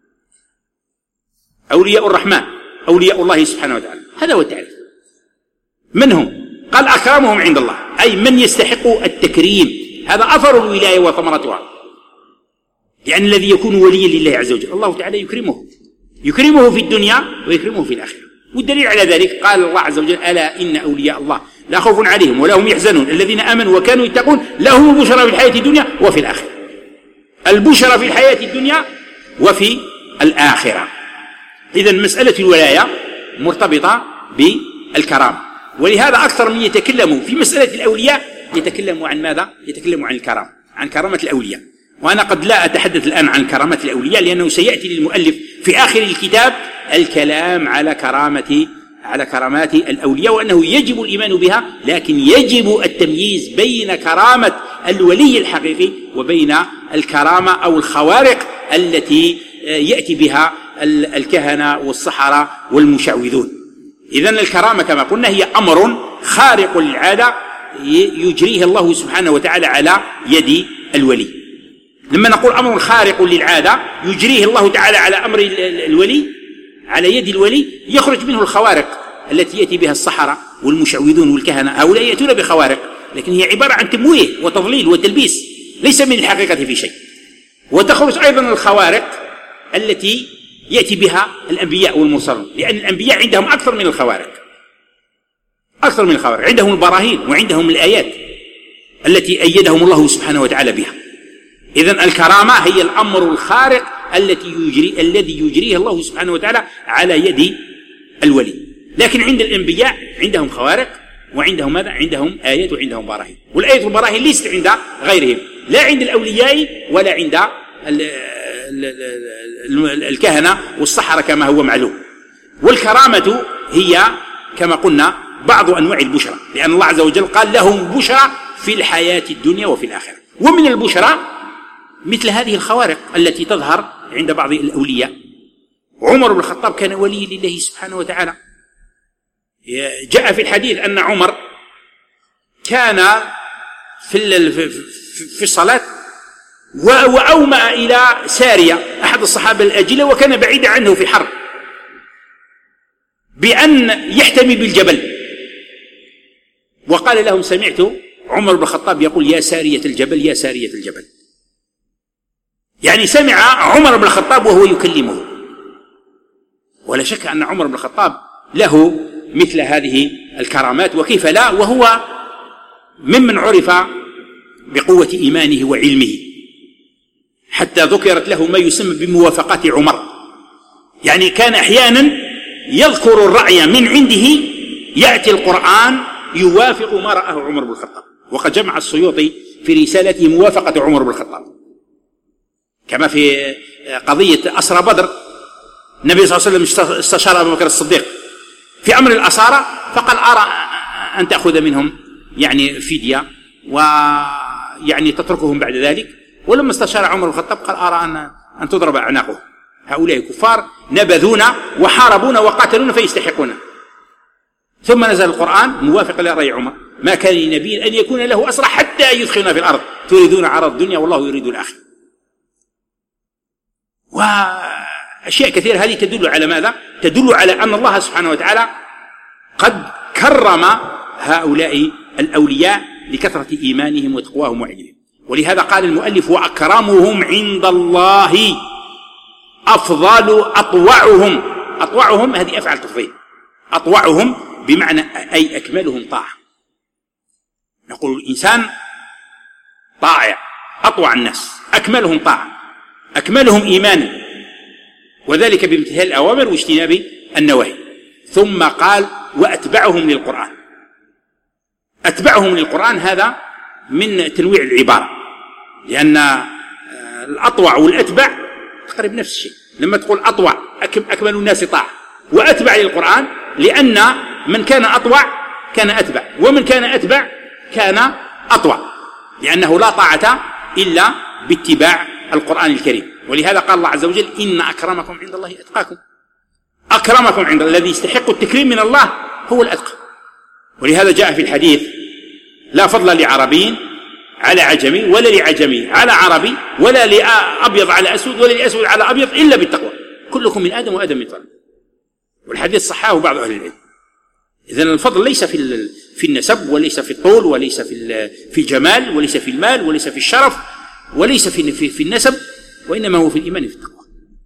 أولياء الرحمن أولياء الله سبحانه وتعالى، هذا هو التعريف. من هم؟ قال: أكرمهم عند الله، أي من يستحق التكريم، هذا أثر الولاية وثمرتها، لأن الذي يكون وليا لله عز وجل الله تعالى يكرمه في الدنيا ويكرمه في الآخرة. والدليل على ذلك قال الله عز وجل: ألا إن أولياء الله لا خوف عليهم ولا هم يحزنون الذين آمنوا وكانوا يتقون لهم البشرى في الحياة الدنيا وفي الآخرة. البشرى في الحياة الدنيا وفي الآخرة. إذن مسألة الولاية مرتبطة بالكرامة، ولهذا أكثر من يتكلموا في مسألة الأولياء يتكلموا عن ماذا؟ يتكلموا عن الكرامة، عن كرامة الأولياء، وأنا قد لا أتحدث الآن عن كرامات الأولياء، لأنه سيأتي للمؤلف في آخر الكتاب الكلام على كرامات الأولياء، وأنه يجب الإيمان بها، لكن يجب التمييز بين كرامة الولي الحقيقي وبين الكرامة أو الخوارق التي يأتي بها الكهنة والسحرة والمشعوذون. إذن الكرامة كما قلنا هي أمر خارق للعادة يجريه الله سبحانه وتعالى على يد الولي. لما نقول أمر خارق للعادة يجريه الله تعالى على أمر الولي على يد الولي، يخرج منه الخوارق التي يأتي بها السحرة والمشعوذون والكهنة، هؤلاء يأتون بخوارق، لكن هي عبارة عن تمويه وتضليل وتلبيس، ليس من الحقيقة في شيء. وتخرج أيضا الخوارق التي يأتي بها الأنبياء والمرسلون، لأن الأنبياء عندهم أكثر من الخوارق، عندهم البراهين وعندهم الآيات التي أيدهم الله سبحانه وتعالى بها. إذن الكرامة هي الأمر الخارق الذي يجريه الله سبحانه وتعالى على يد الولي. لكن عند الأنبياء عندهم خوارق، وعندهم ماذا؟ عندهم آيات وعندهم براهين، والآيات والبراهين ليست عند غيرهم، لا عند الأولياء ولا عند الكهنة والسحرة كما هو معلوم. والكرامة هي كما قلنا بعض أنواع البشرى، لأن الله عز وجل قال لهم بشرى في الحياة الدنيا وفي الآخرة. ومن البشرى مثل هذه الخوارق التي تظهر عند بعض الأولياء. عمر بن الخطاب كان ولي لله سبحانه وتعالى. جاء في الحديث أن عمر كان في الصلاة وأومأ إلى سارية أحد الصحابة الأجلة، وكان بعيدا عنه في حرب، بأن يحتمي بالجبل، وقال لهم: سمعت عمر بن الخطاب يقول: يا سارية الجبل، يا سارية الجبل. يعني سمع عمر بن الخطاب وهو يكلمه. ولا شك أن عمر بن الخطاب له مثل هذه الكرامات، وكيف لا، وهو ممن عرف بقوة إيمانه وعلمه، حتى ذكرت له ما يسمى بموافقات عمر. يعني كان أحيانا يذكر الرأي من عنده، يأتي القرآن يوافق ما رآه عمر بن الخطاب. وقد جمع السيوطي في رسالته موافقة عمر بن الخطاب، كما في قضية أسرى بدر. النبي صلى الله عليه وسلم استشار أبو بكر الصديق في أمر الأسارى، فقال: أرى أن تأخذ منهم يعني فدية، ويعني تتركهم بعد ذلك. ولما استشار عمر بن الخطاب قال: أرى أن تضرب أعناقهم، هؤلاء كفار نبذونا وحاربونا وقاتلونا فيستحقون. ثم نزل القرآن موافق لرأي عمر: ما كان لنبي أن يكون له أسرى حتى يدخلنا في الأرض، تريدون عرض الدنيا والله يريد الآخرة. وأشياء كثيرة هذه تدل على ماذا؟ تدل على أن الله سبحانه وتعالى قد كرم هؤلاء الأولياء لكثرة إيمانهم وتقواهم وعلمهم. ولهذا قال المؤلف: وأكرمهم عند الله أفضل أطوعهم. أطوعهم هذه أفعل تفضيل، أطوعهم بمعنى أي أكملهم طاعة. نقول الإنسان طائع، أطوع الناس، أكملهم طاعة، أكملهم إيمانا، وذلك بامتثال الأوامر واجتناب النواهي. ثم قال: وأتبعهم للقرآن. أتبعهم للقرآن هذا من تنويع العبارة، لأن الأطوع والأتبع تقريبا نفس الشيء. لما تقول أطوع أكمل الناس طاعة، وأتبع للقرآن، لأن من كان أطوع كان أتبع، ومن كان أتبع كان أطوع، لأنه لا طاعة إلا باتباع القرآن الكريم. ولهذا قال الله عز وجل: إن أكرمكم عند الله أتقاكم. أكرمكم عند الله، الذي يستحق التكريم من الله هو الأتقى. ولهذا جاء في الحديث: لا فضل لعربي على عجمي، ولا لعجمي على عربي، ولا لأبيض على أسود، ولا لأسود على أبيض، إلا بالتقوى. كلكم من آدم وآدم من تراب. والحديث صححه بعض أهل العلم. إذن الفضل ليس في النسب، وليس في الطول، وليس في الجمال، وليس في المال، وليس في الشرف، وليس في النسب، وإنما هو في الإيمان في التقوى.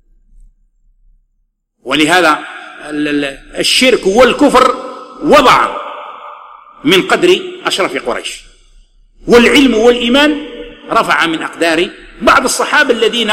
ولهذا الشرك والكفر وضع من قدر أشرف قريش، والعلم والإيمان رفع من أقدار بعض الصحابة الذين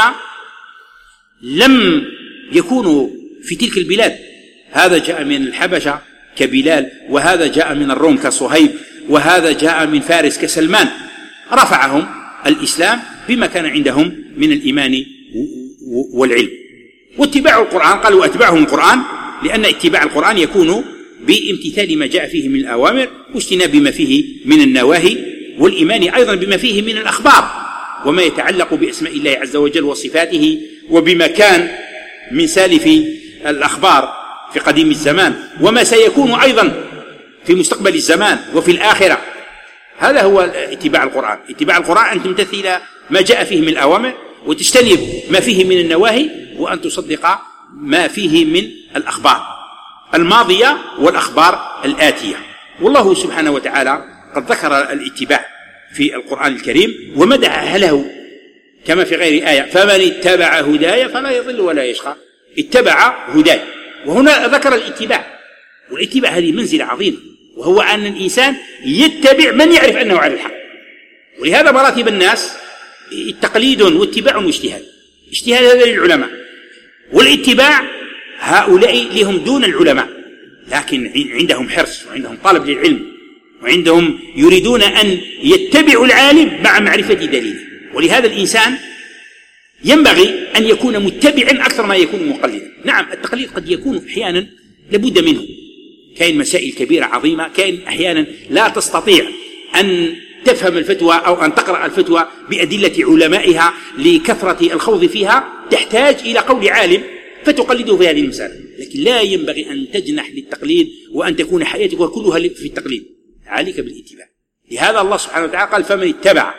لم يكونوا في تلك البلاد. هذا جاء من الحبشة كبلال، وهذا جاء من الروم كصهيب، وهذا جاء من فارس كسلمان. رفعهم الإسلام بما كان عندهم من الإيمان والعلم. واتباع القرآن، قال وأتبعهم القرآن، لأن اتباع القرآن يكون بامتثال ما جاء فيه من الأوامر واجتناب ما فيه من النواهي، والإيمان أيضا بما فيه من الأخبار وما يتعلق بأسماء الله عز وجل وصفاته، وبما كان من سالف الأخبار في قديم الزمان وما سيكون أيضا في مستقبل الزمان وفي الآخرة. هذا هو اتباع القرآن. اتباع القرآن أن تمتثل ما جاء فيه من الأوامر وتجتنب ما فيه من النواهي، وأن تصدق ما فيه من الأخبار الماضية والأخبار الآتية. والله سبحانه وتعالى قد ذكر الاتباع في القرآن الكريم ومدح له كما في غير آية: فمن اتبع هداي فلا يضل ولا يشقى. اتبع هداي، وهنا ذكر الاتباع، والاتباع هذه منزلة عظيمة، وهو أن الإنسان يتبع من يعرف أنه على الحق. ولهذا مراتب الناس التقليد واتباع واجتهاد. اجتهاد هذا للعلماء، والاتباع هؤلاء لهم دون العلماء، لكن عندهم حرص وعندهم طلب للعلم، وعندهم يريدون أن يتبعوا العالم مع معرفة دليله. ولهذا الإنسان ينبغي أن يكون متبعا أكثر ما يكون مقلدا. نعم، التقليد قد يكون أحيانا لابد منه، كاين مسائل كبيرة عظيمة، كاين أحيانا لا تستطيع أن تفهم الفتوى أو أن تقرأ الفتوى بأدلة علمائها لكثرة الخوض فيها، تحتاج إلى قول عالم فتقلده في هذه المسألة. لكن لا ينبغي أن تجنح للتقليد وأن تكون حياتك كلها في التقليد، عليك بالاتباع. لهذا الله سبحانه وتعالى قال: فمن اتبع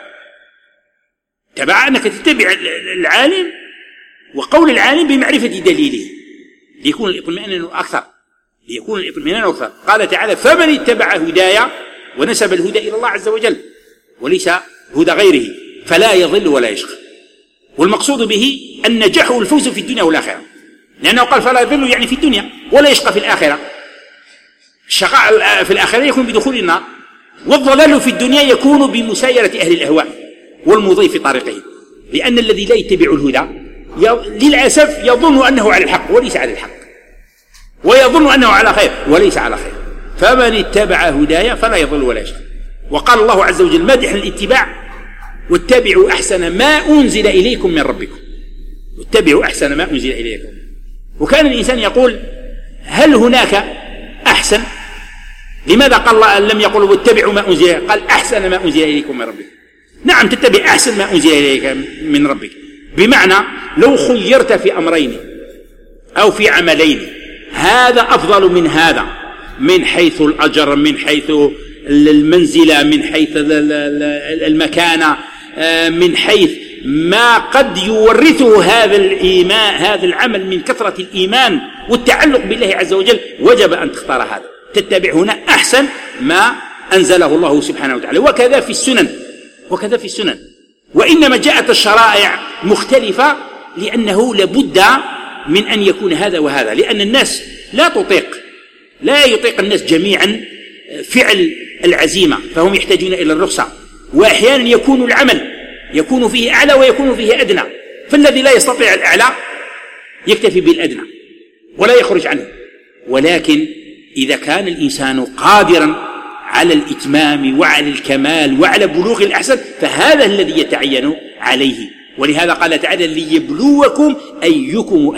أنك تتبع العالم وقول العالم بمعرفة دليله ليكون الإطمئنان أكثر. قال تعالى: فمن اتبع هدايا، ونسب الهدى إلى الله عز وجل وليس هدى غيره، فلا يضل ولا يشقى. والمقصود به النجاح والفوز في الدنيا والآخرة، لأنه قال فلا يضل يعني في الدنيا، ولا يشقى في الآخرة. الشقاء في الآخرة يكون بدخول النار، والضلال في الدنيا يكون بمسايرة أهل الأهواء والمضي في طريقهم. لأن الذي لا يتبع الهدى للأسف يظن أنه على الحق وليس على الحق، ويظن أنه على خير وليس على خير. فمن اتبع هدايا فلا يضل ولا يشقى. وقال الله عز وجل مادحا الاتباع: واتبعوا أحسن ما أنزل إليكم من ربكم. واتبعوا أحسن ما أنزل إليكم. وكان الإنسان يقول: هل هناك أحسن؟ لماذا قال لم يقل واتبعوا ما أنزل؟ قال أحسن ما أنزل إليكم من ربكم. نعم، تتبع أحسن ما أنزل إليك من ربك، بمعنى لو خيرت في أمرين أو في عملين، هذا أفضل من هذا من حيث الأجر، من حيث المنزلة، من حيث المكانة، من حيث ما قد يورثه هذا الإيمان، هذا العمل من كثرة الإيمان والتعلق بالله عز وجل، وجب أن تختار هذا، تتبع هنا أحسن ما أنزله الله سبحانه وتعالى. وكذا في السنن. وإنما جاءت الشرائع مختلفة لأنه لابد من أن يكون هذا وهذا، لأن الناس لا يطيق الناس جميعا فعل العزيمة، فهم يحتاجون إلى الرخصة. وأحيانا يكون العمل يكون فيه أعلى ويكون فيه أدنى، فالذي لا يستطيع الأعلى يكتفي بالأدنى ولا يخرج عنه. ولكن إذا كان الإنسان قادرا على الإتمام وعلى الكمال وعلى بلوغ الأحسن، فهذا الذي يتعين عليه. ولهذا قال تعالى: ليبلوكم أيكم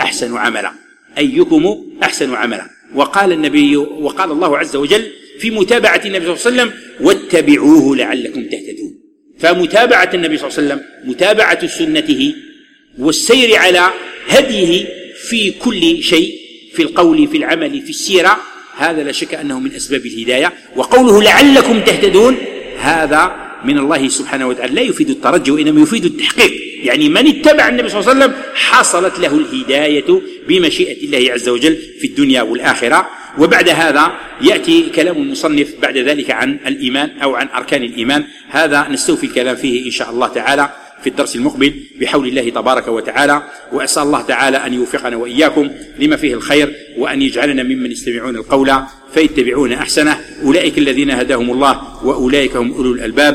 أحسن عملا. وقال الله عز وجل في متابعة النبي صلى الله عليه وسلم: واتبعوه لعلكم تهتدون. فمتابعة النبي صلى الله عليه وسلم، متابعة سنته والسير على هديه في كل شيء، في القول، في العمل، في السيرة، هذا لا شك أنه من أسباب الهداية. وقوله لعلكم تهتدون هذا من الله سبحانه وتعالى لا يفيد الترجي، وإنما يفيد التحقيق. يعني من اتبع النبي صلى الله عليه وسلم حصلت له الهداية بمشيئة الله عز وجل في الدنيا والآخرة. وبعد هذا يأتي كلام المصنف بعد ذلك عن الإيمان أو عن أركان الإيمان. هذا نستوفي الكلام فيه إن شاء الله تعالى في الدرس المقبل بحول الله تبارك وتعالى. وأسأل الله تعالى أن يوفقنا وإياكم لما فيه الخير، وأن يجعلنا ممن يستمعون القول فيتبعون أحسنه. أولئك الذين هداهم الله وأولئك هم أولو الألباب.